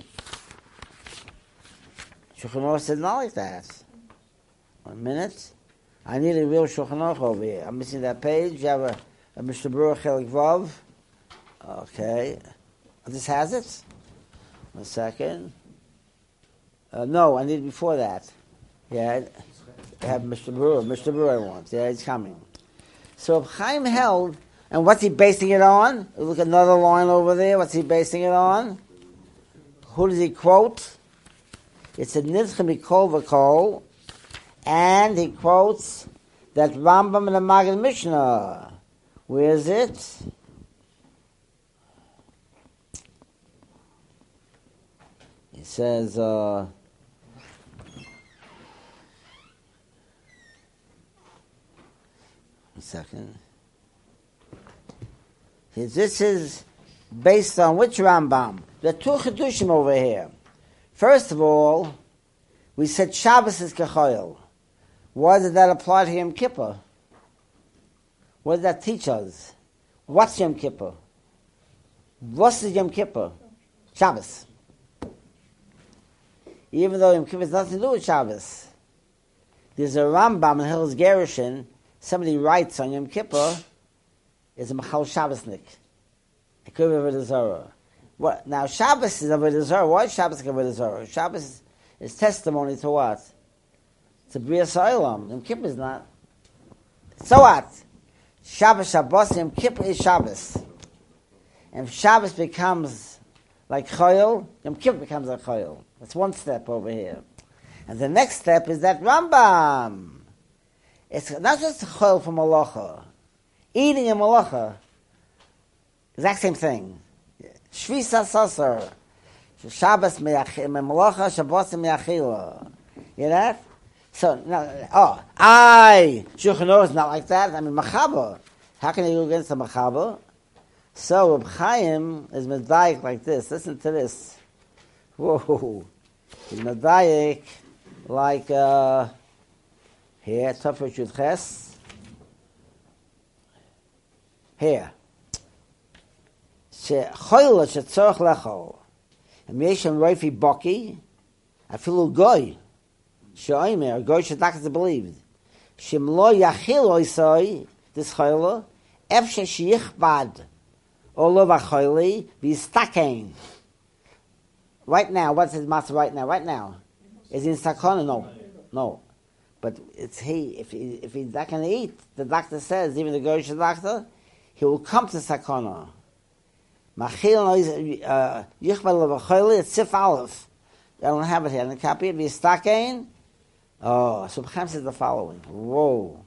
Shulchan Aruch said not like that. 1 minute. I need a real Shulchan Aruch over here. I'm missing that page. You have a Mr. Baruch Chelik Vav. Okay. This has it? 1 second. No, I need before that. Yeah, I have Mr. Brewer. Mr. Brewer wants. Yeah, he's coming. So if Chaim held, and what's he basing it on? Look at another line over there. What's he basing it on? Who does he quote? It's a Nidchem Mikol V'Kol, and he quotes that Rambam in the Maggid Mishnah. Where is it? He says, a second. This is based on which Rambam? There are two Chedushim over here. First of all, we said Shabbos is Kechoil. Why did that apply to Yom Kippur? What did that teach us? What's Yom Kippur? What's the Yom Kippur? Shabbos. Even though Yom Kippur has nothing to do with Shabbos. There's a Rambam in Hills Gerushin. Somebody writes on Yom Kippur is a Machal Shabbosnik. It could be a Avodah Zarah. What? Now Shabbos is a Avodah Zarah. Why is Shabbos a Avodah Zarah? Shabbos is testimony to what? To B'rias Ha'olam. Yom Kippur is not. So what? Shabbos, Yom Kippur is Shabbos. And if Shabbos becomes like Chayil, Yom Kippur becomes like Chayil. That's one step over here. And the next step is that Rambam. It's not just chol for malacha. Eating a malacha, exact same thing. Shvisa sasar. Shabbos malacha, Shabbos me'achila. You know that? So, Shulchan Aruch is not like that. I mean, Machaba. How can you go against the Machaba? So, Reb Chaim is medayik like this. Listen to this. Whoa. He's medayik like, here, Tafresh Yud Ches. Here. Shechoyle shetzorach lechol. And Yeshem Roifi Boki. Afilu goy. Sheoimer, goy shedakas believed. Shem lo yachil oisoi, this choyle, efshe sheyichbad. Olo vachoyle, v'yistakein. Right now, what's his master right now? Right now. Is he in sakona? No. But it's if he's not going to eat, the doctor says, even the Goyish doctor, he will come to sakona. Machil yichbal levachoyle, it's Sif Aleph. I don't have it here. I didn't copy it. V'yistakein. So Chaim says the following. Whoa.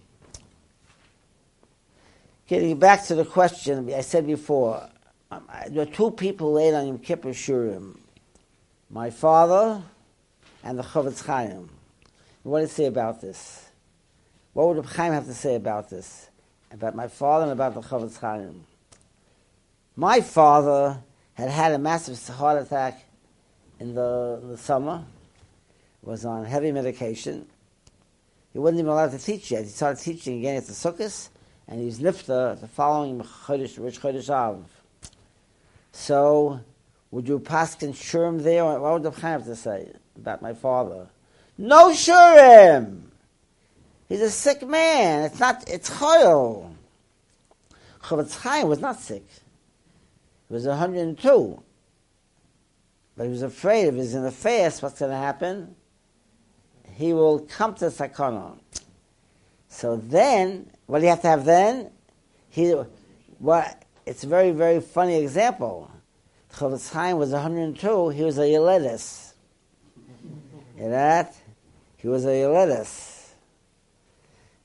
Getting back to the question I said before, there are two people laid on Yom Kippur Shurim. My father and the Chofetz Chaim. What did he say about this? What would Reb Chaim have to say about this? About my father and about the Chofetz Chaim. My father had a massive heart attack in the summer, was on heavy medication. He wasn't even allowed to teach yet. He started teaching again at the Sukkot, and he was nifta the following Rosh Chodesh Av. So, would you paskin shurim there? What would the Chaim have to say about my father? No shurim! He's a sick man. It's choil. Chofetz Chaim was not sick. He was 102. But he was afraid if he's in the fast, what's going to happen? He will come to sakana. So then, what do you have to have then? It's a very, very funny example. Chofetz Chaim was 102, he was a Yeledes. You know that? He was a Yeledes.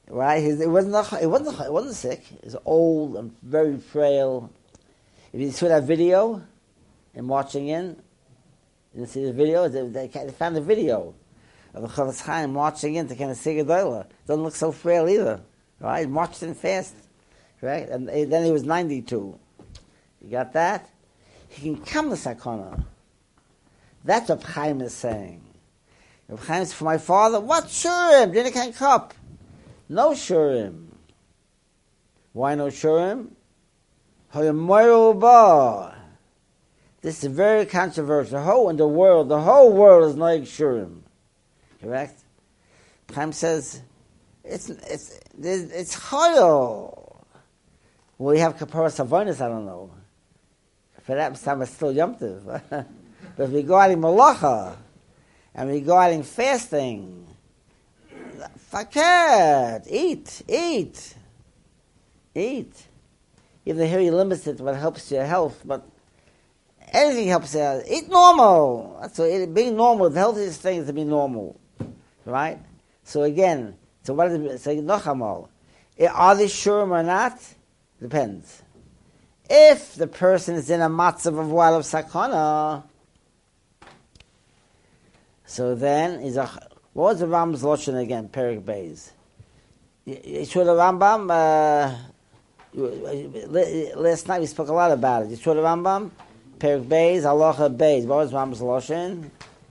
Right? It wasn't sick. He was old and very frail. If you saw that video and watching in, you didn't see the video. They found the video of the Chofetz Chaim marching in to kind of see Gedolah. Doesn't look so frail either. Right? He marched in fast. Right? And then he was 92. You got that? He can come to Sakana. That's what Chaim is saying. If Chaim is for my father, what Shurim? Drink a kind cup. No Shurim. Why no Shurim? This is very controversial. The whole world is like Shurim. Correct? Chaim says it's Choyol. We have Kaparas Avonis, I don't know. For that time it's still Yom Tov. But if we go out in Malacha and we go out in fasting, faket, eat. Even though here you limit it, what helps your health, but anything helps you. Eat normal. That's what, being normal, the healthiest thing is to be normal. Right? So again, what is it? So Nochamal. Are they sure or not? Depends. If the person is in a matzav of wild of sakana, so then what was the Rambam's lotion again? Perik Beis. You saw the Rambam. Last night we spoke a lot about it. You saw the Rambam. Perik Beis, Halacha Beis. What was Rambam's lotion?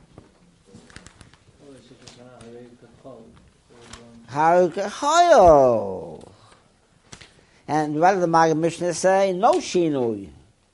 Harukachayo. And what did the Maggid Mishnah say? No shinui.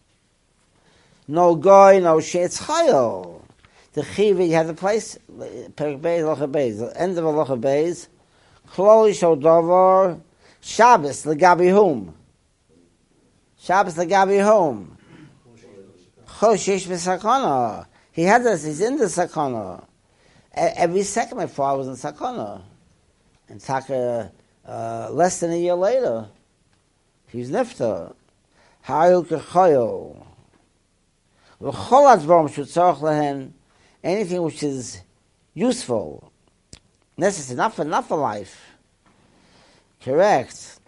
No goy, no shi. It's chayo. The chivi, you have the place, Perik Beis, Halacha Beis. The end of Halacha Beis. Kloli shel davar. Shabbos, legabi whom? Shabbos, legabi whom? Choshish v'sakana. He had this, he's in the sakana. Every second my father was in sakana. And Taka, less than a year later, he's nifta. Hayu kechayo. V'chol advarim shetzarich lehen, anything which is useful, necessary, not for life. Correct.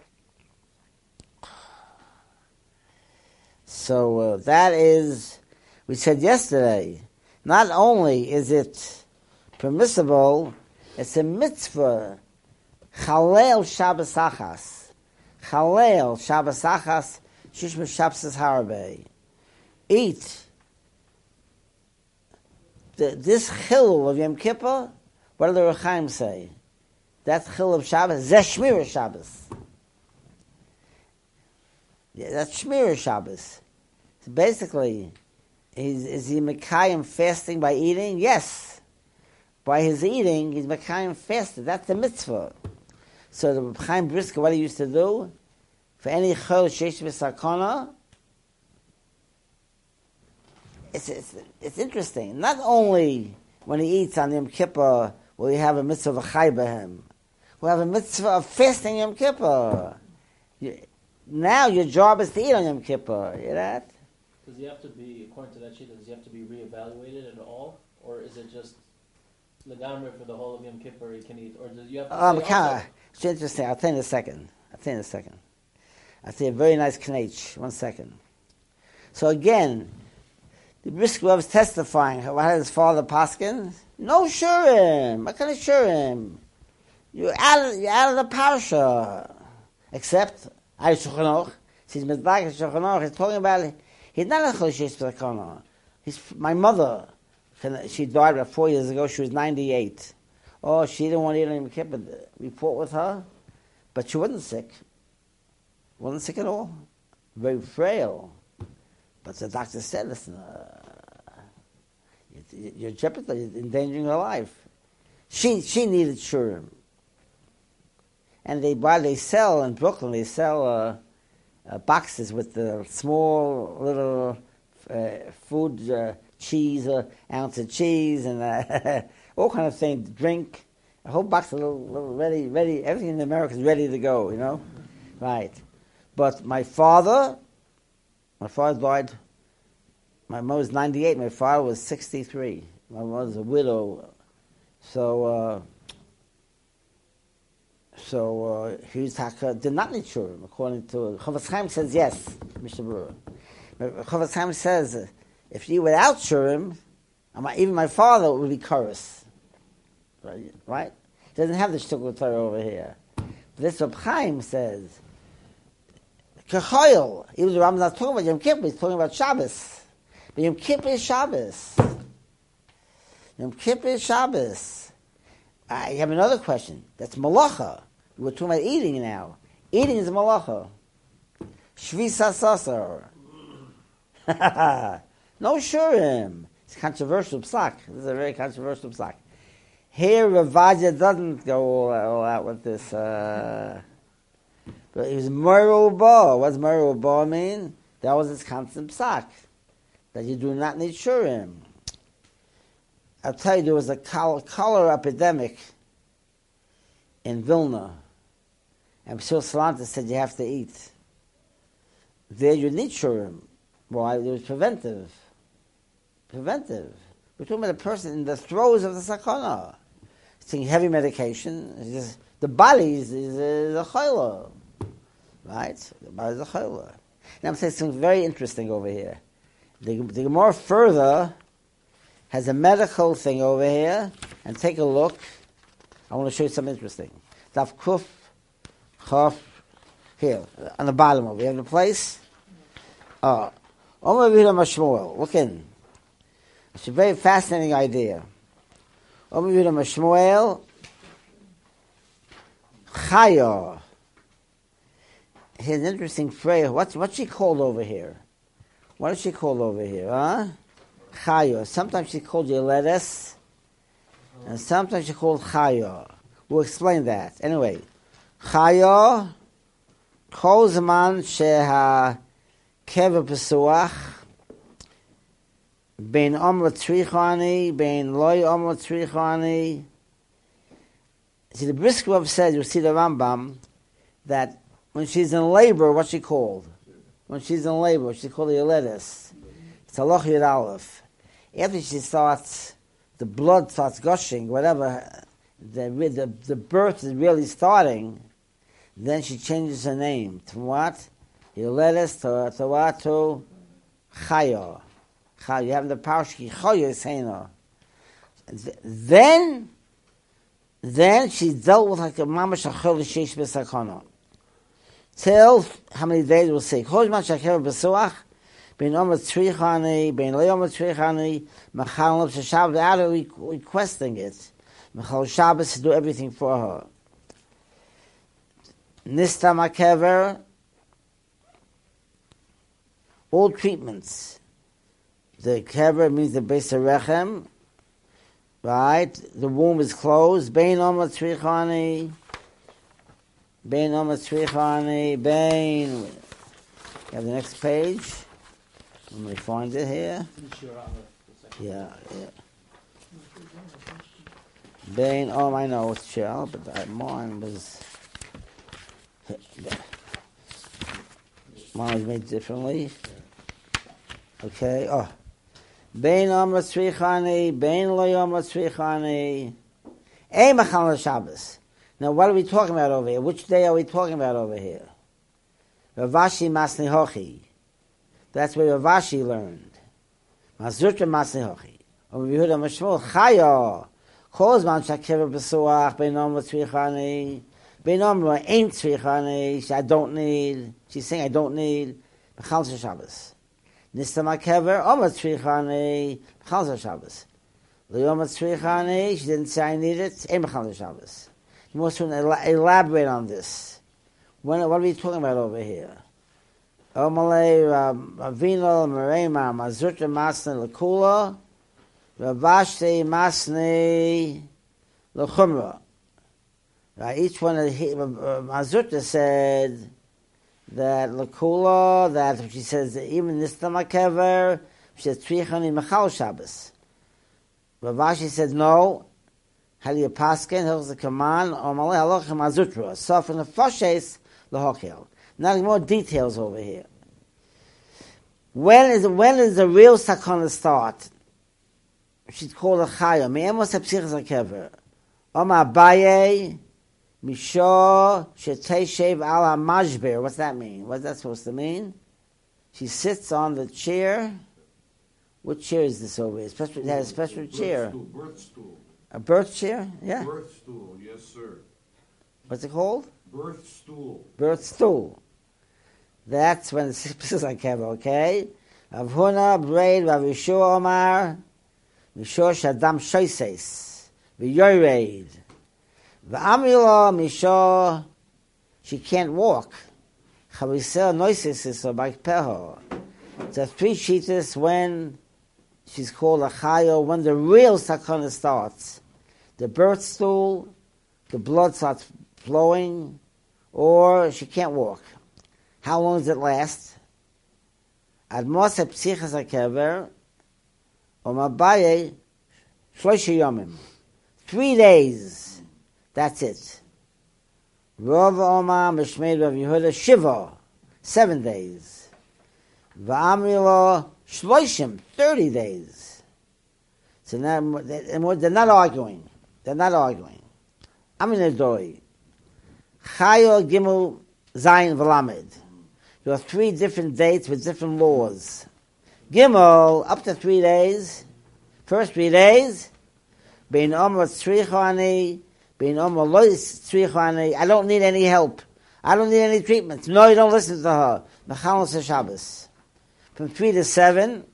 So that is, we said yesterday, not only is it permissible, it's a mitzvah. Chalel Shabbos Achas. Chalel Shabbos Achas. Shishma Shabbos Harbe. Eat. This chilul of Yom Kippur, what do the Rechaim say? That chilul of Shabbos, Zeh Shmira Shabbos. Yeah, that's Shmira Shabbos. So basically, is he Mekayim fasting by eating? Yes. By his eating, he's Mekayim fasting. That's the mitzvah. So the Chaim Brisker, what he used to do, for any chol sheish v'sakana, it's interesting. Not only when he eats on Yom Kippur will he have a mitzvah of a chai b'hem, we'll have a mitzvah of fasting Yom Kippur. Now your job is to eat on Yom Kippur. You hear that? Does he have to be, according to that sheet, does he have to be reevaluated at all? Or is it just Legamre for the whole of Yom Kippur he can eat? Or does you have to it's interesting. I'll tell you in a second. I see a very nice knetch. 1 second. So again, the Brisker was testifying. What had his father paskin? No shurim. What kind of shurim? You're out of the parsha. Except, Shulchan Aruch. He's Mizdach Shulchan Aruch. He's talking about, he's not a Choshesh B'Sakana. My mother, she died about 4 years ago. She was 98. Oh, she didn't want to eat on Yom Kippur. We fought with her, but she wasn't sick. Wasn't sick at all. Very frail. But the doctor said, listen, you're jeopardizing, endangering her life. She needed shurim. And they sell in Brooklyn, they sell boxes with the small little food, cheese, ounce of cheese, and all kind of things, drink, a whole box of little ready, everything in America is ready to go, you know? Right. But my father died, my mother was 98, my father was 63. My mother was a widow. So So he's did not need shurim, according to Chofetz Chaim says yes, Mr. Brewer. But Chofetz Chaim says if you without shurim, even my father would be chorus. Right? He doesn't have the shtukul Torah over here. This Reb Chaim says Kechoil. Even the Rambam's not talking about Yom Kippur, he's talking about Shabbos. But Yom Kippur is Shabbos. Yom Kippur is Shabbos. I have another question. That's malacha. We're talking about eating now. Eating is a malacha. Shvisa sasar. No shurim. It's controversial psak. This is a very controversial psak. Here, Ravaja doesn't go all out with this. But it was Meru Ba. What's Meru Ba mean? That was its constant psak. That you do not need shurim. I'll tell you, there was a cholera epidemic in Vilna. And Psil Salanta said you have to eat. There you need shurim. Why? It was preventive. Preventive. We're talking about a person in the throes of the sakana. It's taking heavy medication. It's just, the body is a chayla. Right? The body is a chayla. Now I'm saying something very interesting over here. The Gemara further has a medical thing over here, and take a look. I want to show you something interesting. Daf Kuf Chaf here on the bottom over here. You have the place. Omer Yehuda Mashmuel. Look in. It's a very fascinating idea. Omer Yehuda Mashmuel Chaya. Here's an interesting phrase. What's she called over here? What is she called over here? Huh? Chaya. Sometimes she's called Yeledes, and sometimes she's called Chaya. We'll explain that. Anyway, Chaya, Kol Zman Sheha Kever Pesuach, Bein Omer Tzrichani, Bein Loy Omer Tzrichani. See, the Brisker said, you see the Rambam, that when she's in labor, what's she called? When she's in labor, she's called Yeledes. It's Haloch Yud Aleph. After she starts, the blood starts gushing, whatever, the birth is really starting, then she changes her name. To what? Yeledes to what? To Chaya. You have the Parshki Chaya Seina. Then she dealt with like a mamash achol sheish b'sakana. Till how many days we'll say? Kol zman shakev b'suach, bein omer tzrichani, bein lo omer tzrichani, machal lo b'shabbos, without her requesting it. Machal Shabbos to do everything for her. Nista makever, all treatments. The kever means the base of rechem, right? The womb is closed. Bein omer tzrichani. Bein Omer Tzrichani, Bein. You have the next page. Let me find it here. Yeah. Bein, I know it's Shell, but mine was made differently. Okay, Bein Omer Tzrichani, Bein Lo Omer Tzrichani. Ein Machal Shabbos. Now, what are we talking about over here? Which day are we talking about over here? Ravashi Masni Hochi. That's where Ravashi learned. Mazutra Masni Hochi. Omer Yehuda Mashmuel Chaya. Kol zman shakever b'suach bein omer tzrichani. Bein omer ain't tzrichani. I don't need. She's saying I don't need. B'chal Shabbos. Nista makever omer tzrichani. B'chal Shabbos. Lo omer tzrichani. She didn't say I need it. Ein b'chal Shabbos. You must elaborate on this. What are we talking about over here? Omalei Avino Merema Mazutra Masne Lakula Ravashte Masne Lachumra. Each one of Mazutra said that Lakula, that she says even this Tamakever, she says Trichani Machal Shabbos. Ravashi said no. Hali Paskin, here's the command, Omalei Halachim Mazutra. So from the Foshes, Lahochel. Now more details over here. When is the real sakana start? She's called a chaya. Me'emos ha'psichas ha'kever. Oma Abaye, Misho sheteshev ala mashber. What's that mean? What's that supposed to mean? She sits on the chair. What chair is this over here? It has a special chair. Birth stool. A birth chair? Yeah. Birth stool, yes, sir. What's it called? Birth stool. Birth stool. That's when the six is like Keva, okay? Rav Huna, Braid, Rav Yeshua Omar, Mishor Shadam Shoises, V'yoreid. V'amilo Mishor, she can't walk. Chavisel Noises is a bike peho. It's 3 sheetas when she's called a chayo, when the real sakana starts. The birth stool, the blood starts flowing, or she can't walk. How long does it last? Ad moshe psichas hakever, or mabaye, shloisha yomim. 3 days. That's it. Rov Omar Mishmeid Rav Yehuda Shiva, 7 days. Va'amrilo shloishim, 30 days. So now they're not arguing. They're not arguing. Aminadoi. Chayo Gimel Zayin V'Lamed. There are 3 different dates with different laws. Gimel, up to 3 days. First 3 days. Bein Omer Tzrichani. Bein Omer Lois Tzrichani. I don't need any help. I don't need any treatment. No, you don't listen to her. Mechalos Shabbos. From 3 to 7.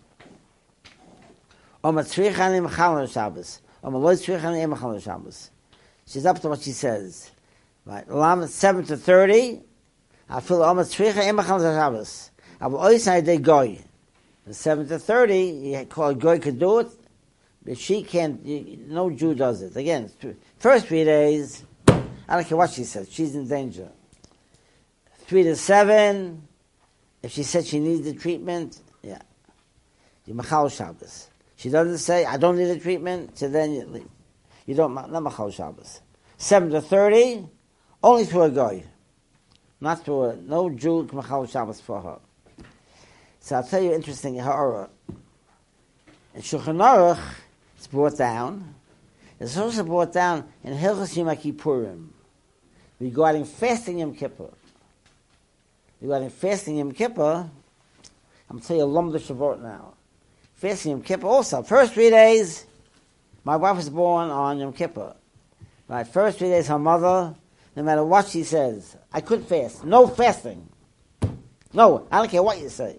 Omer Tzrichani Mechalos Shabbos. Omer Lois Tzrichani Mechalos Shabbos. She's up to what she says. Right. 7 to 30. I feel almost 3 Shabbos. I will always say they goy. From 7 to 30, you call goy could do it, but she can't. No Jew does it. Again, first 3 days, I don't care what she says. She's in danger. 3 to 7, if she said she needs the treatment, yeah, you machal Shabbos. She doesn't say I don't need the treatment, so then you leave. You don't not machal Shabbos. 7 to 30, only through a goy. Not for no Jew Machal Shabbos for her. So I'll tell you an interesting ha'ara. In Shulchan Aruch, it's brought down. It's also brought down in Hilchos Yom Kippurim regarding fasting Yom Kippur. Regarding fasting Yom Kippur, I'm telling you a Lomda Shavot now. Fasting Yom Kippur also. First 3 days, my wife was born on Yom Kippur. Right, first 3 days, her mother, no matter what she says, I couldn't fast. No fasting. No, I don't care what you say.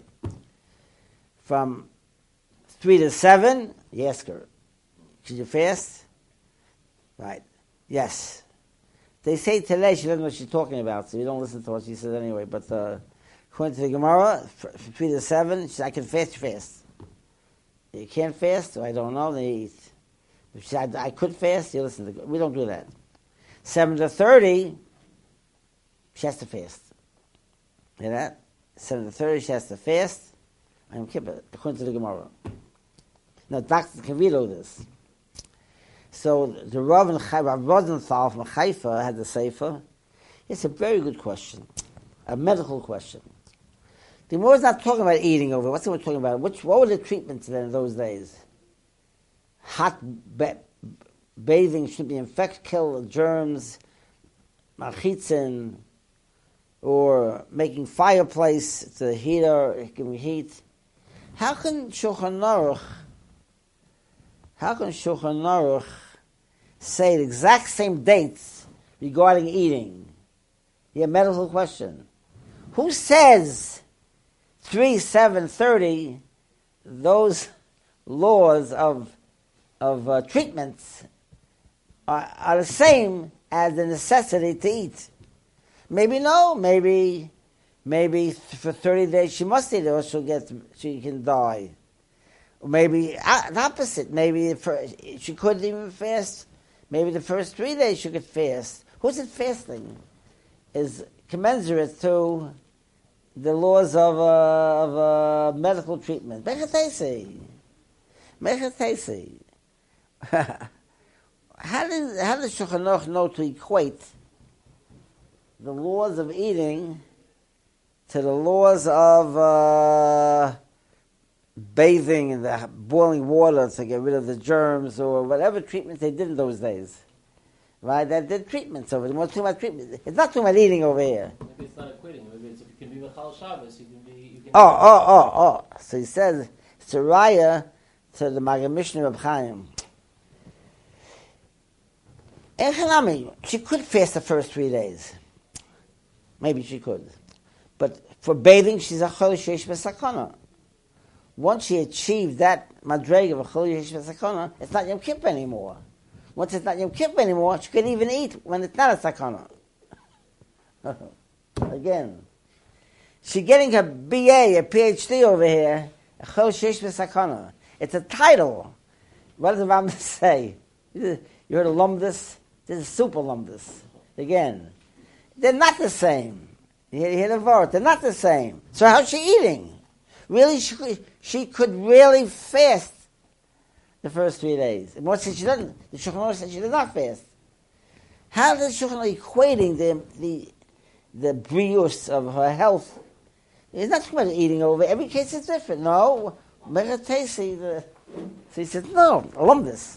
From 3 to 7, you ask her, should you fast? Right. Yes. They say today she doesn't know what she's talking about, so you don't listen to what she says anyway. But according to the Gemara, from 3 to 7, she said, I can fast. You can't fast, or I don't know, then you eat. If she said, I could fast, you listen to. We don't do that. 7 to 30, she has to fast. Hear that? 7 to 30, she has to fast. I'm Kippur, according to the Gemara. Now, Dr. Kavilo this. So, the Rav Rosenthal from Haifa had the Sefer. It's a very good question. A medical question. The Gemara is not talking about eating over. What's the Gemara talking about? What were the treatments then in those days? Hot bathing should be kill germs, malchitzin, or making fireplace to heat or give me heat. How can Shulchan Aruch say the exact same dates regarding eating? Yeah, medical question. Who says 3, 7, 30? Those laws of treatments are the same as the necessity to eat. Maybe no. Maybe for 30 days she must eat, or she can die. Or maybe the opposite. Maybe she couldn't even fast. Maybe the first 3 days she could fast. Who said fasting is commensurate to the laws of medical treatment? Mechatesi. How does Shulchan Aruch know to equate the laws of eating to the laws of bathing in the boiling water to get rid of the germs or whatever treatment they did in those days? Right? The treatments over it. We're talking about treatment. It's not talking about eating over here. Maybe it's not equating. Maybe it's, if you can be Mechal Shabbos, you can be. You can Oh. So he says, it's a raya to the Maggid Mishneh of Chaim. Echanami, she could fast the first 3 days. Maybe she could. But for bathing, she's a chol sheish b'sakana. Once she achieved that madrega of a chol sheish b'sakana, it's not Yom Kippur anymore. Once it's not Yom Kippur anymore, she can even eat when it's not a sakana. Again. She's getting a BA, a PhD over here, a chol sheish b'sakana. It's a title. What does the Rambam say? You heard of lumdus? This is super lumdus. Again. They're not the same. You hear the word. They're not the same. So how's she eating? Really, she could really fast the first 3 days. And what said she doesn't? The Shulchan Aruch said she did not fast. How does Shulchan Aruch equating the brius of her health? It's not talking about eating over. Every case is different. No, Megatesi. So he said, no, alumnus.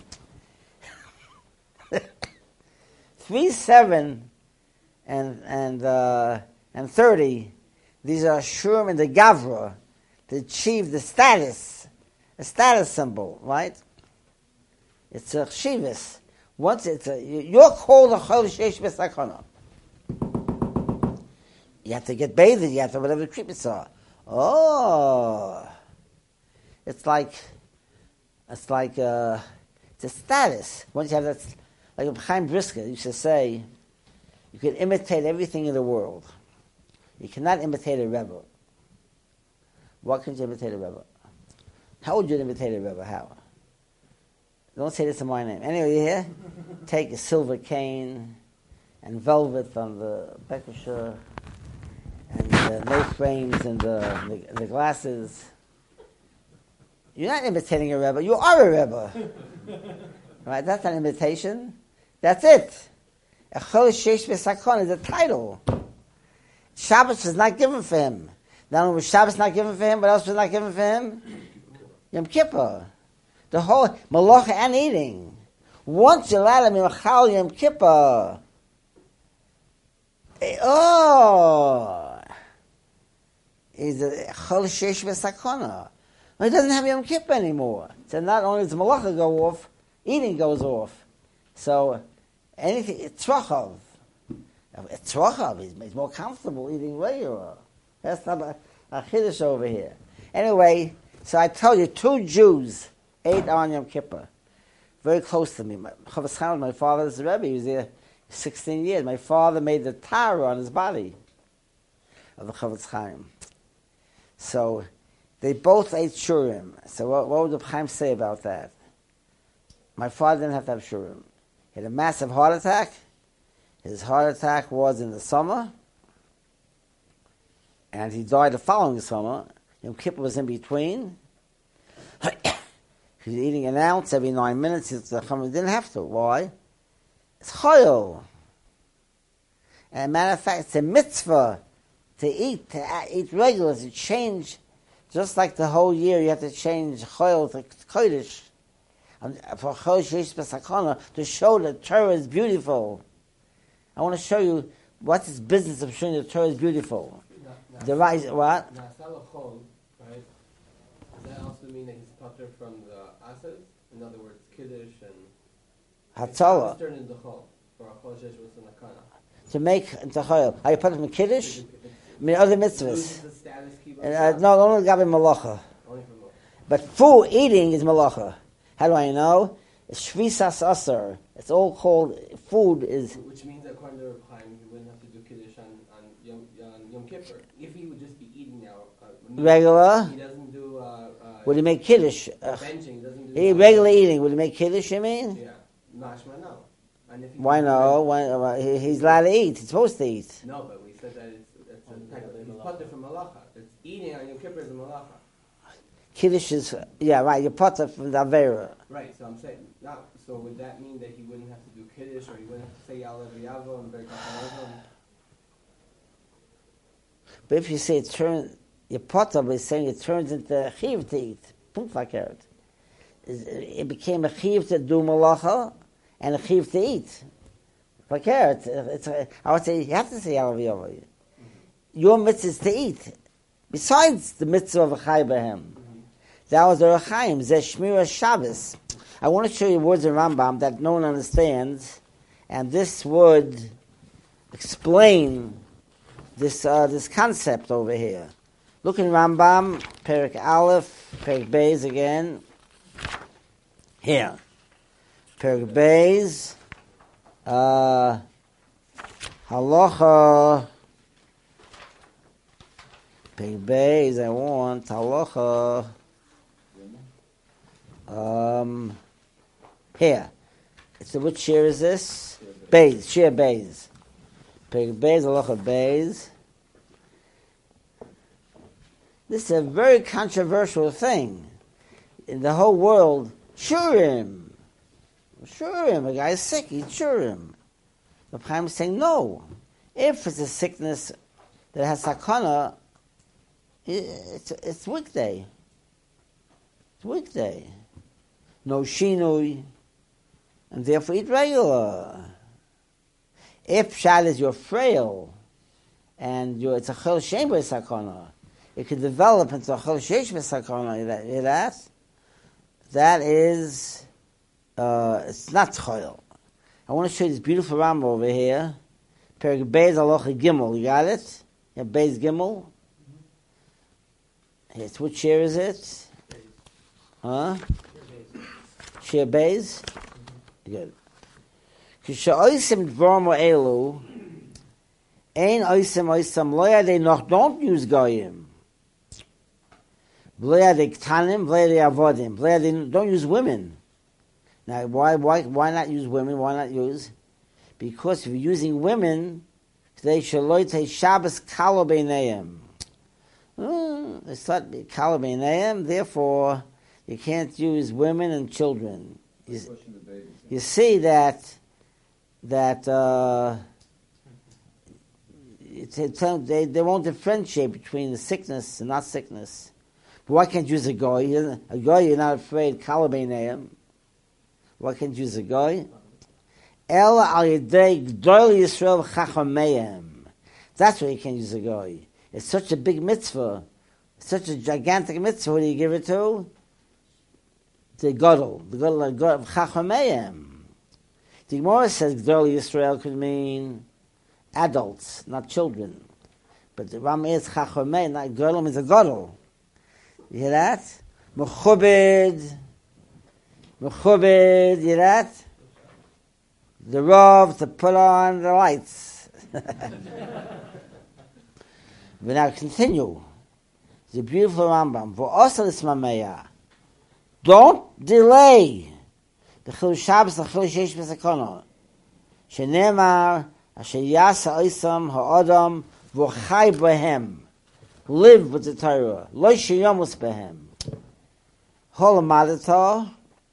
3-7 and 30. These are Shurim and the Gavra to achieve the status, a status symbol, right? It's a chivas. Once you're called a chol sheish b'sakana. You have to get bathed. You have to whatever the treatments are. Oh, it's like it's a status. Once you have that, like Chaim Brisker used to say, you can imitate everything in the world. You cannot imitate a Rebbe. What can you imitate a Rebbe? How would you imitate a Rebbe? How? Don't say this in my name. Anyway, you hear? Take a silver cane and velvet on the bekisher and the nose frames and the glasses. You're not imitating a Rebbe. You are a Rebbe. Right? That's not imitation. That's it. Echol Sheish B'Sakon is a title. Shabbos was not given for him. Not only was Shabbos not given for him, but else was not given for him? Yom Kippur. The whole malacha and eating. Once you're allowed to mechal Yom Kippur, he's a Echol Sheish B'Sakona. He doesn't have Yom Kippur anymore. So not only does malacha go off, eating goes off. So anything, it's tzrachav. He's more comfortable eating regular. That's not a chiddush over here. Anyway, so I told you, 2 Jews ate on Yom Kippur. Very close to me. Chofetz Chaim, my father's Rebbe, he was there 16 years. My father made the tara on his body of the Chofetz Chaim. So they both ate shurim. So what would the Chaim say about that? My father didn't have to have shurim. He had a massive heart attack. His heart attack was in the summer, and he died the following summer. Yom Kippur was in between. He was eating an ounce every 9 minutes. He didn't have to. Why? It's chayil. And as a matter of fact, it's a mitzvah to eat regular, to change. Just like the whole year, you have to change chayil to kodesh. For chayil sheish b'sakana, to show that Torah is beautiful. I want to show you what's this business of showing the Torah is beautiful. The rise, what? Nasalachol, right? Does that also mean that he's putter from the asas? In other words, kiddush and Hatzalah. turn into chol for a chol shesh v'sanakana. To make into chayil. Are you put from kiddush? I mean, other mitzvahs. Loses the status keep No, only gabi malacha. only for more. But food eating is malacha. How do I know? It's shvisas asar. It's all called food is. Which means that according to Reb Chaim, he wouldn't have to do kiddush on Yom Kippur. If he would just be eating now, Regular? He doesn't do. Would he make kiddush? Benching. He doesn't do. He regular eating. Would he make kiddush? You mean? Yeah, mashma no. And if he Why doesn't no? do Why, he's allowed to eat. He's supposed to eat. no, but we said that it's a type of he's putter from malacha. It's eating on Yom Kippur is a malacha. Kiddush is right. You put it from the avera. Right, so I'm saying, now, so would that mean that he wouldn't have to do Kiddush, or he wouldn't have to say Ya'aleh V'yavo and Berkat HaMazon? But if you say it turns, your potter is saying it turns into chiv to eat. Punkt. It became a chiv to do malacha and a chiv to eat. I would say you have to say Alav Yavai. Your mitzvah is to eat. Besides the mitzvah of a Chai Behem. That was the Rechaim, Zeh Shmira Shabbos. I want to show you words in Rambam that no one understands, and this would explain this concept over here. Look in Rambam, Perek Aleph, Perek Beis again. Here. Perek Beis, Halacha, Perek Beis, I want Halacha. Here. So which share is this? Beis, share Beis. Perek Beis, Halacha Beis. This is a very controversial thing. In the whole world, Shurim, a guy is sick, eat Shurim. The Chaim is saying, no. If it's a sickness that has sakana, it's weekday. It's weekday. No shinui, and therefore eat regular. If Shabbos you're frail, and it's a chol shem sakana, it could develop into a chol sheish sakana. That is, it's not chol. I want to show you this beautiful Rambam over here. Perek Beis Halacha Gimel. You got it? Yeah, Beis Gimel. Yes. Which share is it? Huh? Share Beis. Good. K'she'oisim dvarim ha'elu, ein oisim lo yadei noch, don't use goyim. V'lo yadei ktanim, v'lo yadei avodim. V'lo yadei, don't use women. Now, why not use women? Why not use? Because if you're using women, they shelo yitei Shabbos kalo beineim. It's not kalo beineim, therefore you can't use women and children. You see that they won't differentiate between the sickness and not sickness. But why can't you use a goy? A goy, you're not afraid. Kalabeineim. Why can't you use a goy? El al yedei gdol Yisrael chachameim. That's why you can't use a goy. It's such a big mitzvah, such a gigantic mitzvah. Who do you give it to? The Gadol of Chachameim. The Gemara says Gdol Yisrael could mean adults, not children. But the Ram is Chachameim, not Gadol means a Gadol. You hear that? Mechubed, you hear that? The Rav to put on the lights. We now continue. The beautiful Rambam. V'osel ismameya. Don't delay the Chil Shabbos, the Chil Sheish B'Sakona. Shenemar, Asher Yasa Oisam Ha'odam V'chai B'hem. Live with the Torah. Lo Sheyomus B'hem. Hol Amadata.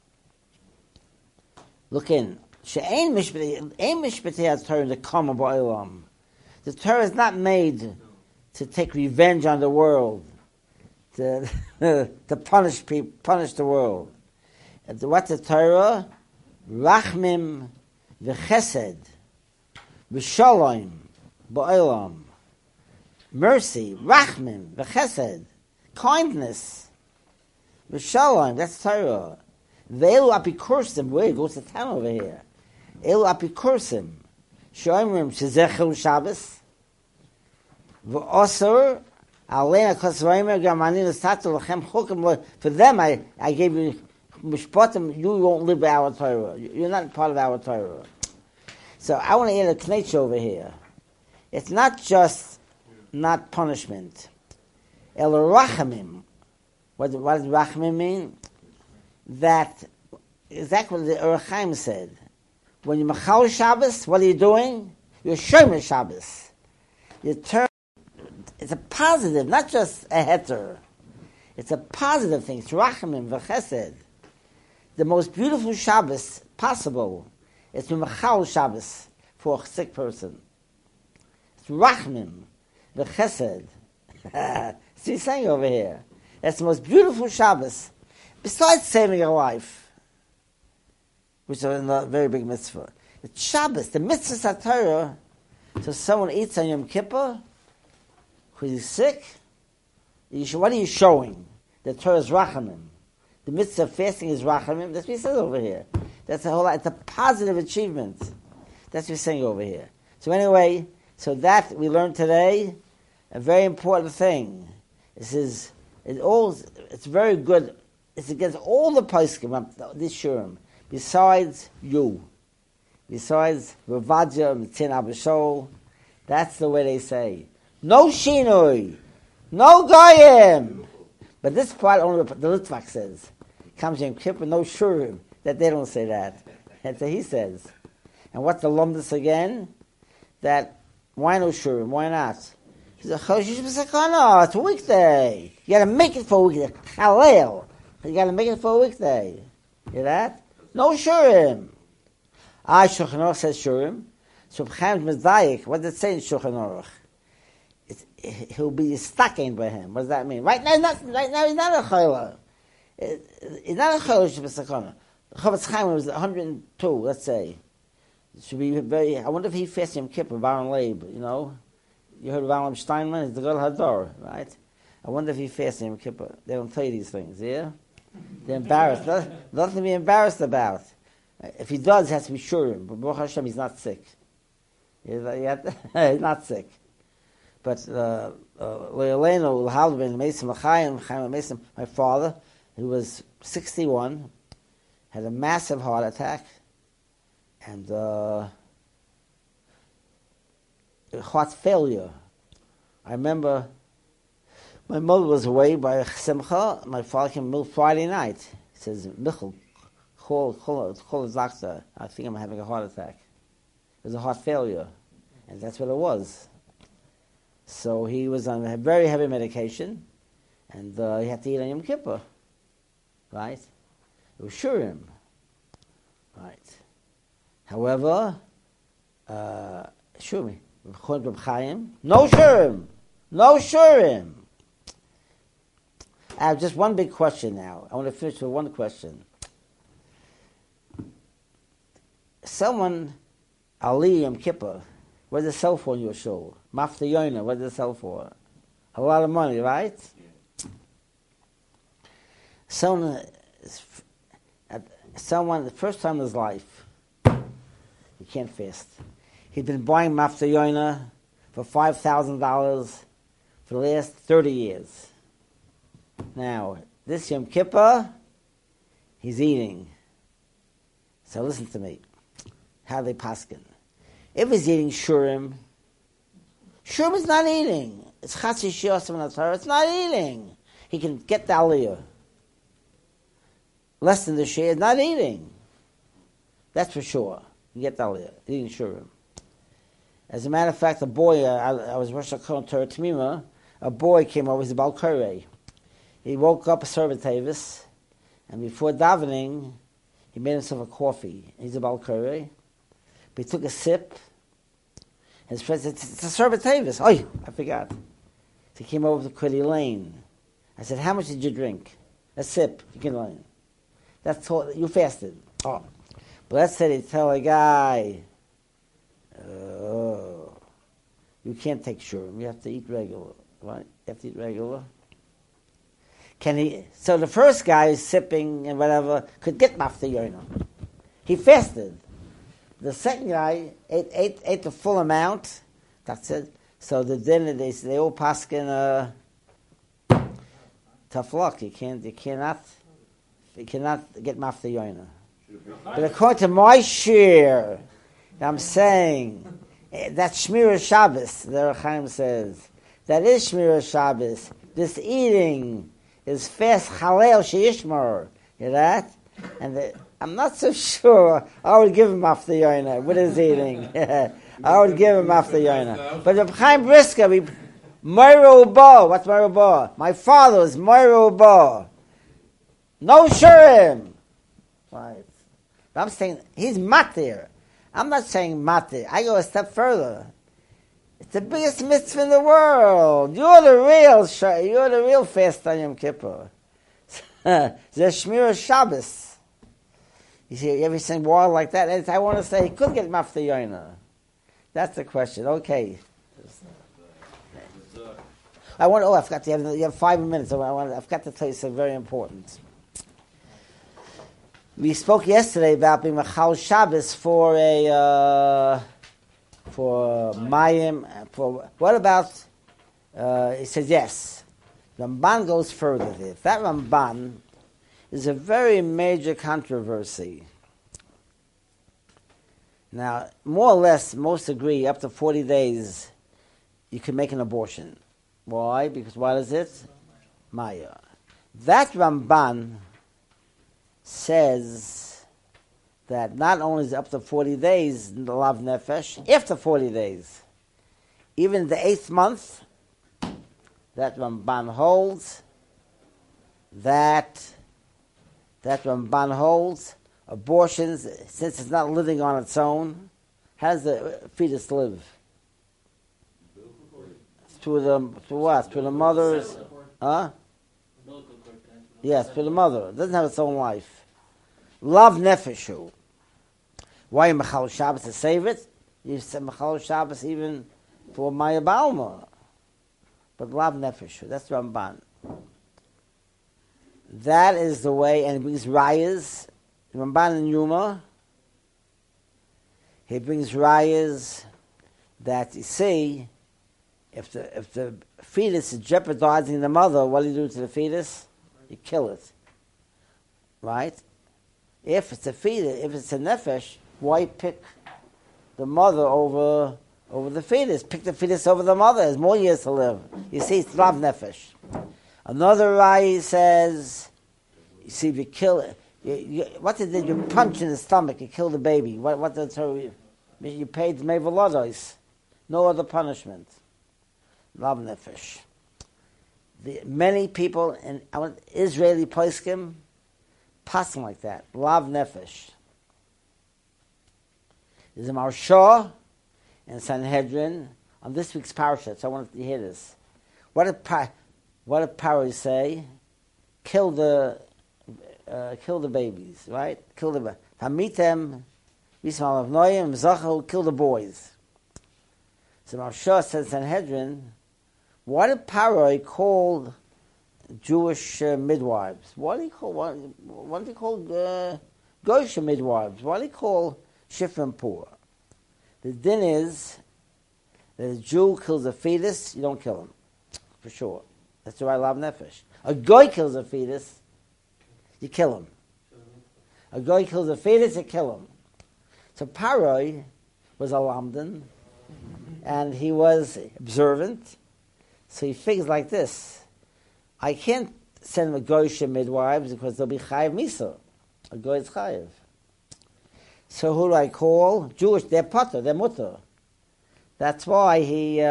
Look in. She'ein Mishpatei Torah in the Kama Ba'olam. The Torah is not made to take revenge on the world. To punish people, punish the world. And what's the Torah? Rachmim v'chesed v'shalom ba'olam. Mercy, rachmim v'chesed, kindness v'shalom. That's Torah. Ve'elu apikursim. Wait, goes to town over here. Elu apikursim. Shoimrim shezechel Shabbos v'osor. For them, I gave you mishpatim. You won't live by our Torah. You're not part of our Torah. So I want to add a knetch over here. It's not just not punishment. El rachamim. What does rachamim mean? That exactly what the Orachaim said. When you machal Shabbos, what are you doing? You're shomer Shabbos. You turn. It's a positive, not just a heter. It's a positive thing. It's rachamim v'chesed. The most beautiful Shabbos possible is mechal Shabbos for a sick person. It's rachamim v'chesed. See, he's saying over here. That's the most beautiful Shabbos, besides saving your life, which is a very big mitzvah. It's Shabbos. The mitzvah Torah. So someone eats on Yom Kippur because he's sick. What are you showing? The Torah is rachamim. The mitzvah of fasting is rachamim. That's what he says over here. That's a whole lot. It's a positive achievement. That's what he's saying over here. So anyway, so that we learned today, a very important thing. This is it's very good. It's against all the poskim, this shurim, besides you. Besides Ravadia and Tzin Abishol, that's the way they say. No Shinoi, no Goyim. But this part only the Litvak says. Comes Yom Kippur, no Shurim. That they don't say that. That's what he says. And what's the lumdus again? That why no Shurim? Why not? He says, it's a weekday. You got to make it for a weekday. Halal. You got to make it for a weekday. You hear that? No Shurim. Shulchan Aruch says Shurim. So Chaim Medayik, what does it say in Shulchan Aruch? He'll be stacking by him. What does that mean? Right now he's not a chayla. He's not a chayla Shabbat Chavetz Chaim was 102, let's say. It should be very, I wonder if he fasted Yom Kippur, Baron Leib, you know? You heard of Alan Steinman? He's the Gadol Hador, right? I wonder if he fasted Yom Kippur. They don't tell you these things, yeah? They're embarrassed. Nothing to be embarrassed about. If he does, it has to be Shurim. But Baruch Hashem, he's not sick. He's not sick. But my father, who was 61, had a massive heart attack, and heart failure. I remember my mother was away by Simcha. My father came Friday night. He says, Michal, call the doctor. I think I'm having a heart attack. It was a heart failure. And that's what it was. So he was on a very heavy medication, and he had to eat on Yom Kippur. Right? It was Shurim. Right. However, Shumi, no Shurim. No Shurim. I have just one big question now. I want to finish with one question. Someone, Ali Yom Kippur, what does it sell for in your shul? Mafta Yonah, what does it sell for? A lot of money, right? Someone, the first time in his life, he can't fast. He'd been buying Mafta Yonah for $5,000 for the last 30 years. Now, this Yom Kippur, he's eating. So listen to me. How they paskin. If he's eating Shurim is not eating. It's Chatzi Shiosam in the Torah. It's not eating. He can get the Aliyah. Less than the Shia is not eating. That's for sure. You get the Aliyah. Eating Shurim. As a matter of fact, a boy, I was Rosh HaKol Torah Tmima, a boy came over, he's a Baal Koreh. He woke up a Servatavis, and before davening, he made himself a coffee. He's a Baal Koreh. But he took a sip. His friend said, it's a Servatavis. Oh, I forgot. So he came over to Quiddy Lane. I said, how much did you drink? A sip. You can learn. That's all. You fasted. Oh. But let's say they tell a guy, you can't take Shurim. You have to eat regular. Right? You have to eat regular. Can he? So the first guy is sipping and whatever could get Mafta Yonah. He fasted. The second guy ate the full amount. That's it. So the dinner they all paskin tough luck. You cannot get Mafta Yonah. But according to my share, I'm saying that Shmira Shabbos. The Rechaim says that is Shmira Shabbos. This eating is fast Halel Sheishmar. You hear that? And I'm not so sure I would give him Mafta Yonah with his eating. I would give him Mafta Yonah. But Reb Chaim Brisker, Moira Uba. What's Moira Uba? My father was Moira Uba. No Shurim. Right. But I'm saying he's matir. I'm not saying matir. I go a step further. It's the biggest mitzvah in the world. You're the real fast on Yom Kippur. The Shmira Shabbos. You see, you ever seen water like that? And I want to say he couldn't get mafta yoina. That's the question. Okay. I want. Oh, I forgot. You have 5 minutes. I forgot to tell you something very important. We spoke yesterday about being machal Shabbos for Mayim. For what about? He says yes. Ramban goes further there. That Ramban is a very major controversy. Now, more or less, most agree up to 40 days you can make an abortion. Why? Because what is it? Maya. That Ramban says that not only is it up to 40 days the lav nefesh, after 40 days, even the 8th month, that Ramban holds that abortions, since it's not living on its own, how does the fetus live? Through what? Through the mother's, huh? Yes, through the mother. It doesn't have its own life. Lav nefeshu. Why Machal Shabbos to save it? You said Machal Shabbos even for Maya Balma. But Lav nefeshu. That's Ramban. That is the way, and he brings rayas. Ramban and Yuma. He brings rayas that you see, if the fetus is jeopardizing the mother, what do you do to the fetus? You kill it, right? If it's a fetus, if it's a nefesh, why pick the mother over the fetus? Pick the fetus over the mother. There's more years to live. You see, it's lav nefesh. Another rai says, you see, if you kill it, what is it? You punch in the stomach, you kill the baby. What the Torah? You paid mevolodos. No other punishment. Lav nefesh. Many people in Israeli poskim passing like that. Lav nefesh. There's a Marsha and Sanhedrin on this week's parasha. So I wanted to hear this. What did Paroi say? Kill the babies, right? Kill the Hamitem, Yismael of Noyim, Zachahu, kill the boys. So Marsha said Sanhedrin, why did Paroi call Jewish midwives? Why did he call Goyish midwives? Why did he call Shifra Pur? The din is that a Jew kills a fetus, you don't kill him, for sure. That's the right lav nefesh. A goy kills a fetus, you kill him. A goy kills a fetus, you kill him. So Paroi was a lamdan, and he was observant. So he figures like this: I can't send a goyish midwives because they'll be chayiv misa. A goy is chayiv. So who do I call? Jewish. They're potter. They're mutter. That's why he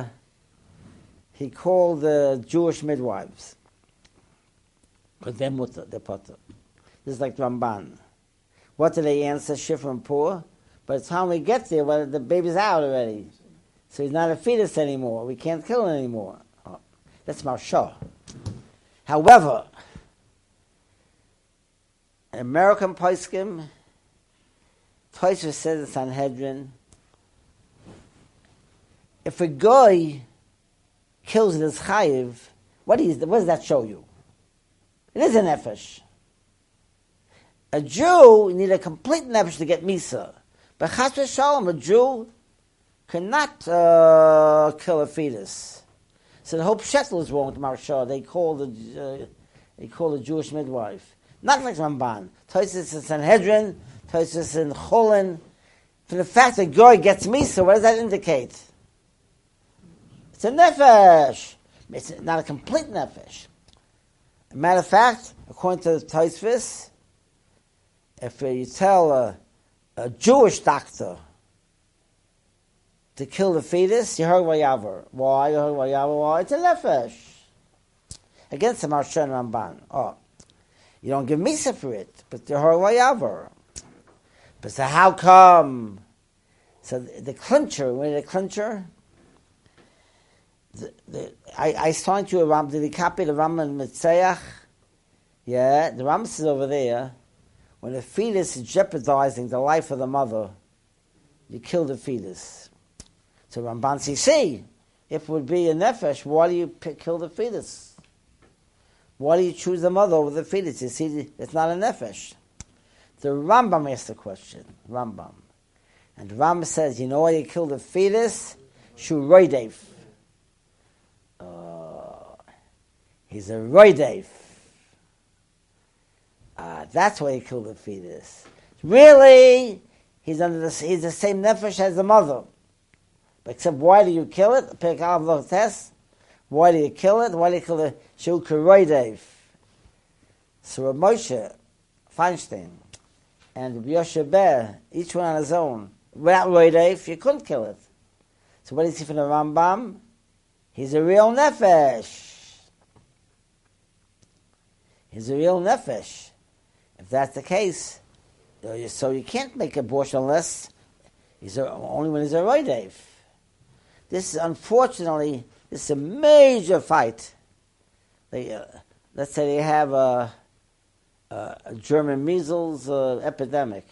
called the Jewish midwives, because they're mutter. They're potter. This is like Ramban. What do they answer? Shifra and Pur. By the time we get there, well, the baby's out already. So he's not a fetus anymore. We can't kill him anymore. Oh, that's Marsha. However, American poskim, Tosfos says in Sanhedrin, if a guy kills his chayiv, what does that show you? It is a nefesh. A Jew need a complete nefesh to get misa. But chas v'shalom, a Jew cannot kill a fetus. So the whole shetel is wrong with Marsha. They call the Jewish midwife. Not like Ramban. Tosfos in Sanhedrin, Tosfos in Cholin. For the fact that Goy gets misa, what does that indicate? It's a nefesh. It's not a complete nefesh. As a matter of fact, according to Tosfos, if you tell a Jewish doctor to kill the fetus, you heard vayavar. Why? You heard vayavar. Why? It's a nefesh. Against the Marsha and Ramban. Oh, you don't give misa for it, but you heard vayavar. But so how come? So the clincher, when the clincher, I signed you a Ram. Did he copy the Ram and Mitzayach? Yeah, the Ram is over there. when a fetus is jeopardizing the life of the mother, you kill the fetus. So Ramban says, if it would be a nefesh, why do you kill the fetus? Why do you choose the mother over the fetus? You see, it's not a nefesh. The Rambam asked the question, Rambam. And the Rambam says, you know why you kill the fetus? Shu roidev. He's a roidev. That's why you kill the fetus. Really, he's the same nefesh as the mother. Except why do you kill it? Why do you kill it? Why do you kill the Shu roidev? So Rav Moshe Feinstein and Rabbi Yoshe Ber, each one on his own, without roidev, you couldn't kill it. So what do you see from the Rambam? He's a real nefesh. He's a real nefesh. If that's the case, so you can't make abortion unless only when he's a roidev. This is unfortunately a major fight. Let's say they have a German measles epidemic,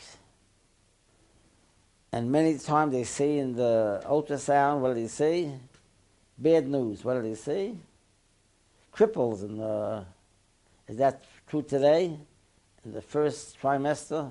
and many times they see in the ultrasound, what do they see? Bad news. What do they see? Cripples. And is that true today? In the first trimester,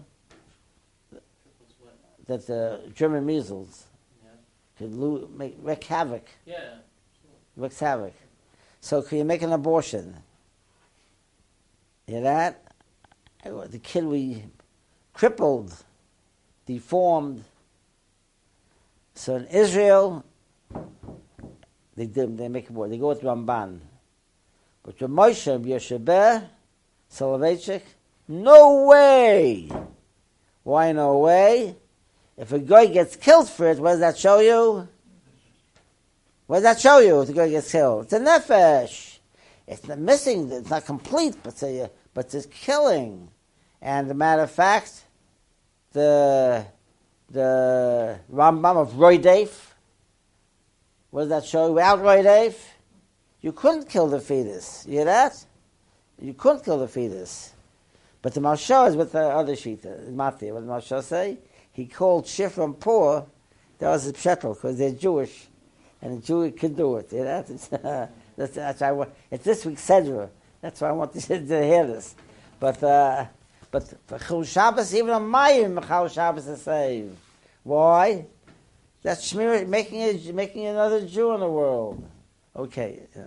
that the German measles could wreak havoc. Yeah. Wreaks havoc. So can you make an abortion? You hear that? The kid will be crippled, deformed. So in Israel, they make abortion. They go with Ramban. But Rav Moshe, Yoshe Ber, Soloveitchik, no way! Why no way? If a guy gets killed for it, what does that show you? What does that show you if the guy gets killed? It's a nefesh. It's not missing, it's not complete, but it's killing. And as a matter of fact, the Rambam of roidev, what does that show you? Without roidev, you couldn't kill the fetus. You hear that? You couldn't kill the fetus. But the Maharsha is with the other Shita, Matthew. What did the Maharsha say? He called Shifra poor. That was his pshetel, because they're Jewish, and a Jew can do it. You know? That's why it's this week's Sedra. That's why I want to hear this. But for Chil Shabbos, even a Mayim Chil Shabbos is saved. Why? That's Shmir making another Jew in the world. Okay. Yeah.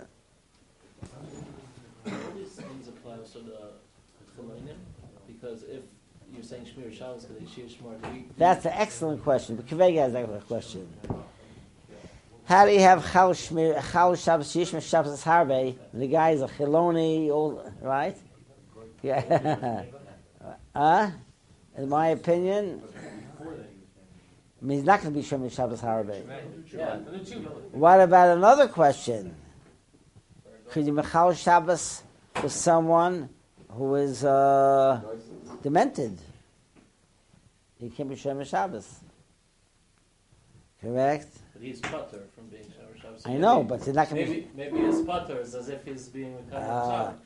All these things apply also to Chilainim, because if you're saying Shmir Shabbos because they shir Shmor, that's an excellent question. But Kvega has that question. How do you have Chal Shabbos, Yishma Shabbos Harbe? The guy is a Chiloni, right? Yeah. In my opinion, he's not going to be Shemini Shabbos Harbe. Yeah. What about another question? Could you Mechal Shabbos for someone who is demented? He can't be Shemini Shabbos. Correct? But he's putter from being Shemini Shabbos. So I know, but he's not going to be... Maybe his putter is as if he's being a Shabbos.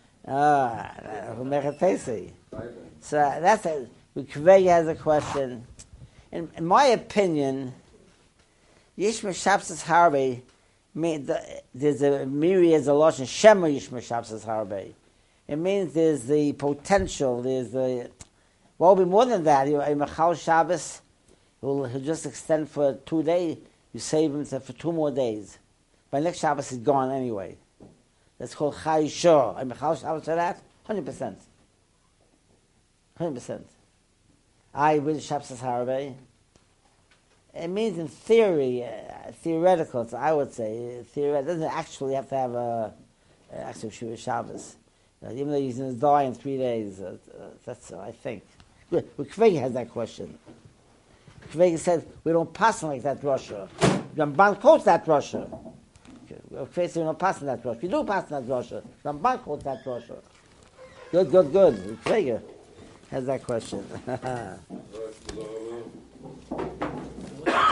So that's it. Kvei has a question. In my opinion, Yishma Shabbos Harbe, there's a myriad of Lashon Shema Yishma Shabbos Harbe. It means there's the potential, there's the... Well, it'll be more than that. A Mechal Shabbos, he'll just extend for 2 days. You save him for 2 more days. By next Shabbos, he's gone anyway. That's called Chai Shor. A Mechal Shabbos for that? 100%. 100%. I with Shabbos Harbe. It means in theory, theoretical, so I would say. It doesn't actually have to have a actual Shuvah Shabbos. Even though he's going to die in 3 days. That's I think. Kvegi has that question. Kvegi said, we don't pass like that Russia. Ramban quotes that Russia. Kvegi said, we don't pass in that Russia. We do pass in that Russia. Ramban quotes that Russia. Good. Kvegi has that question.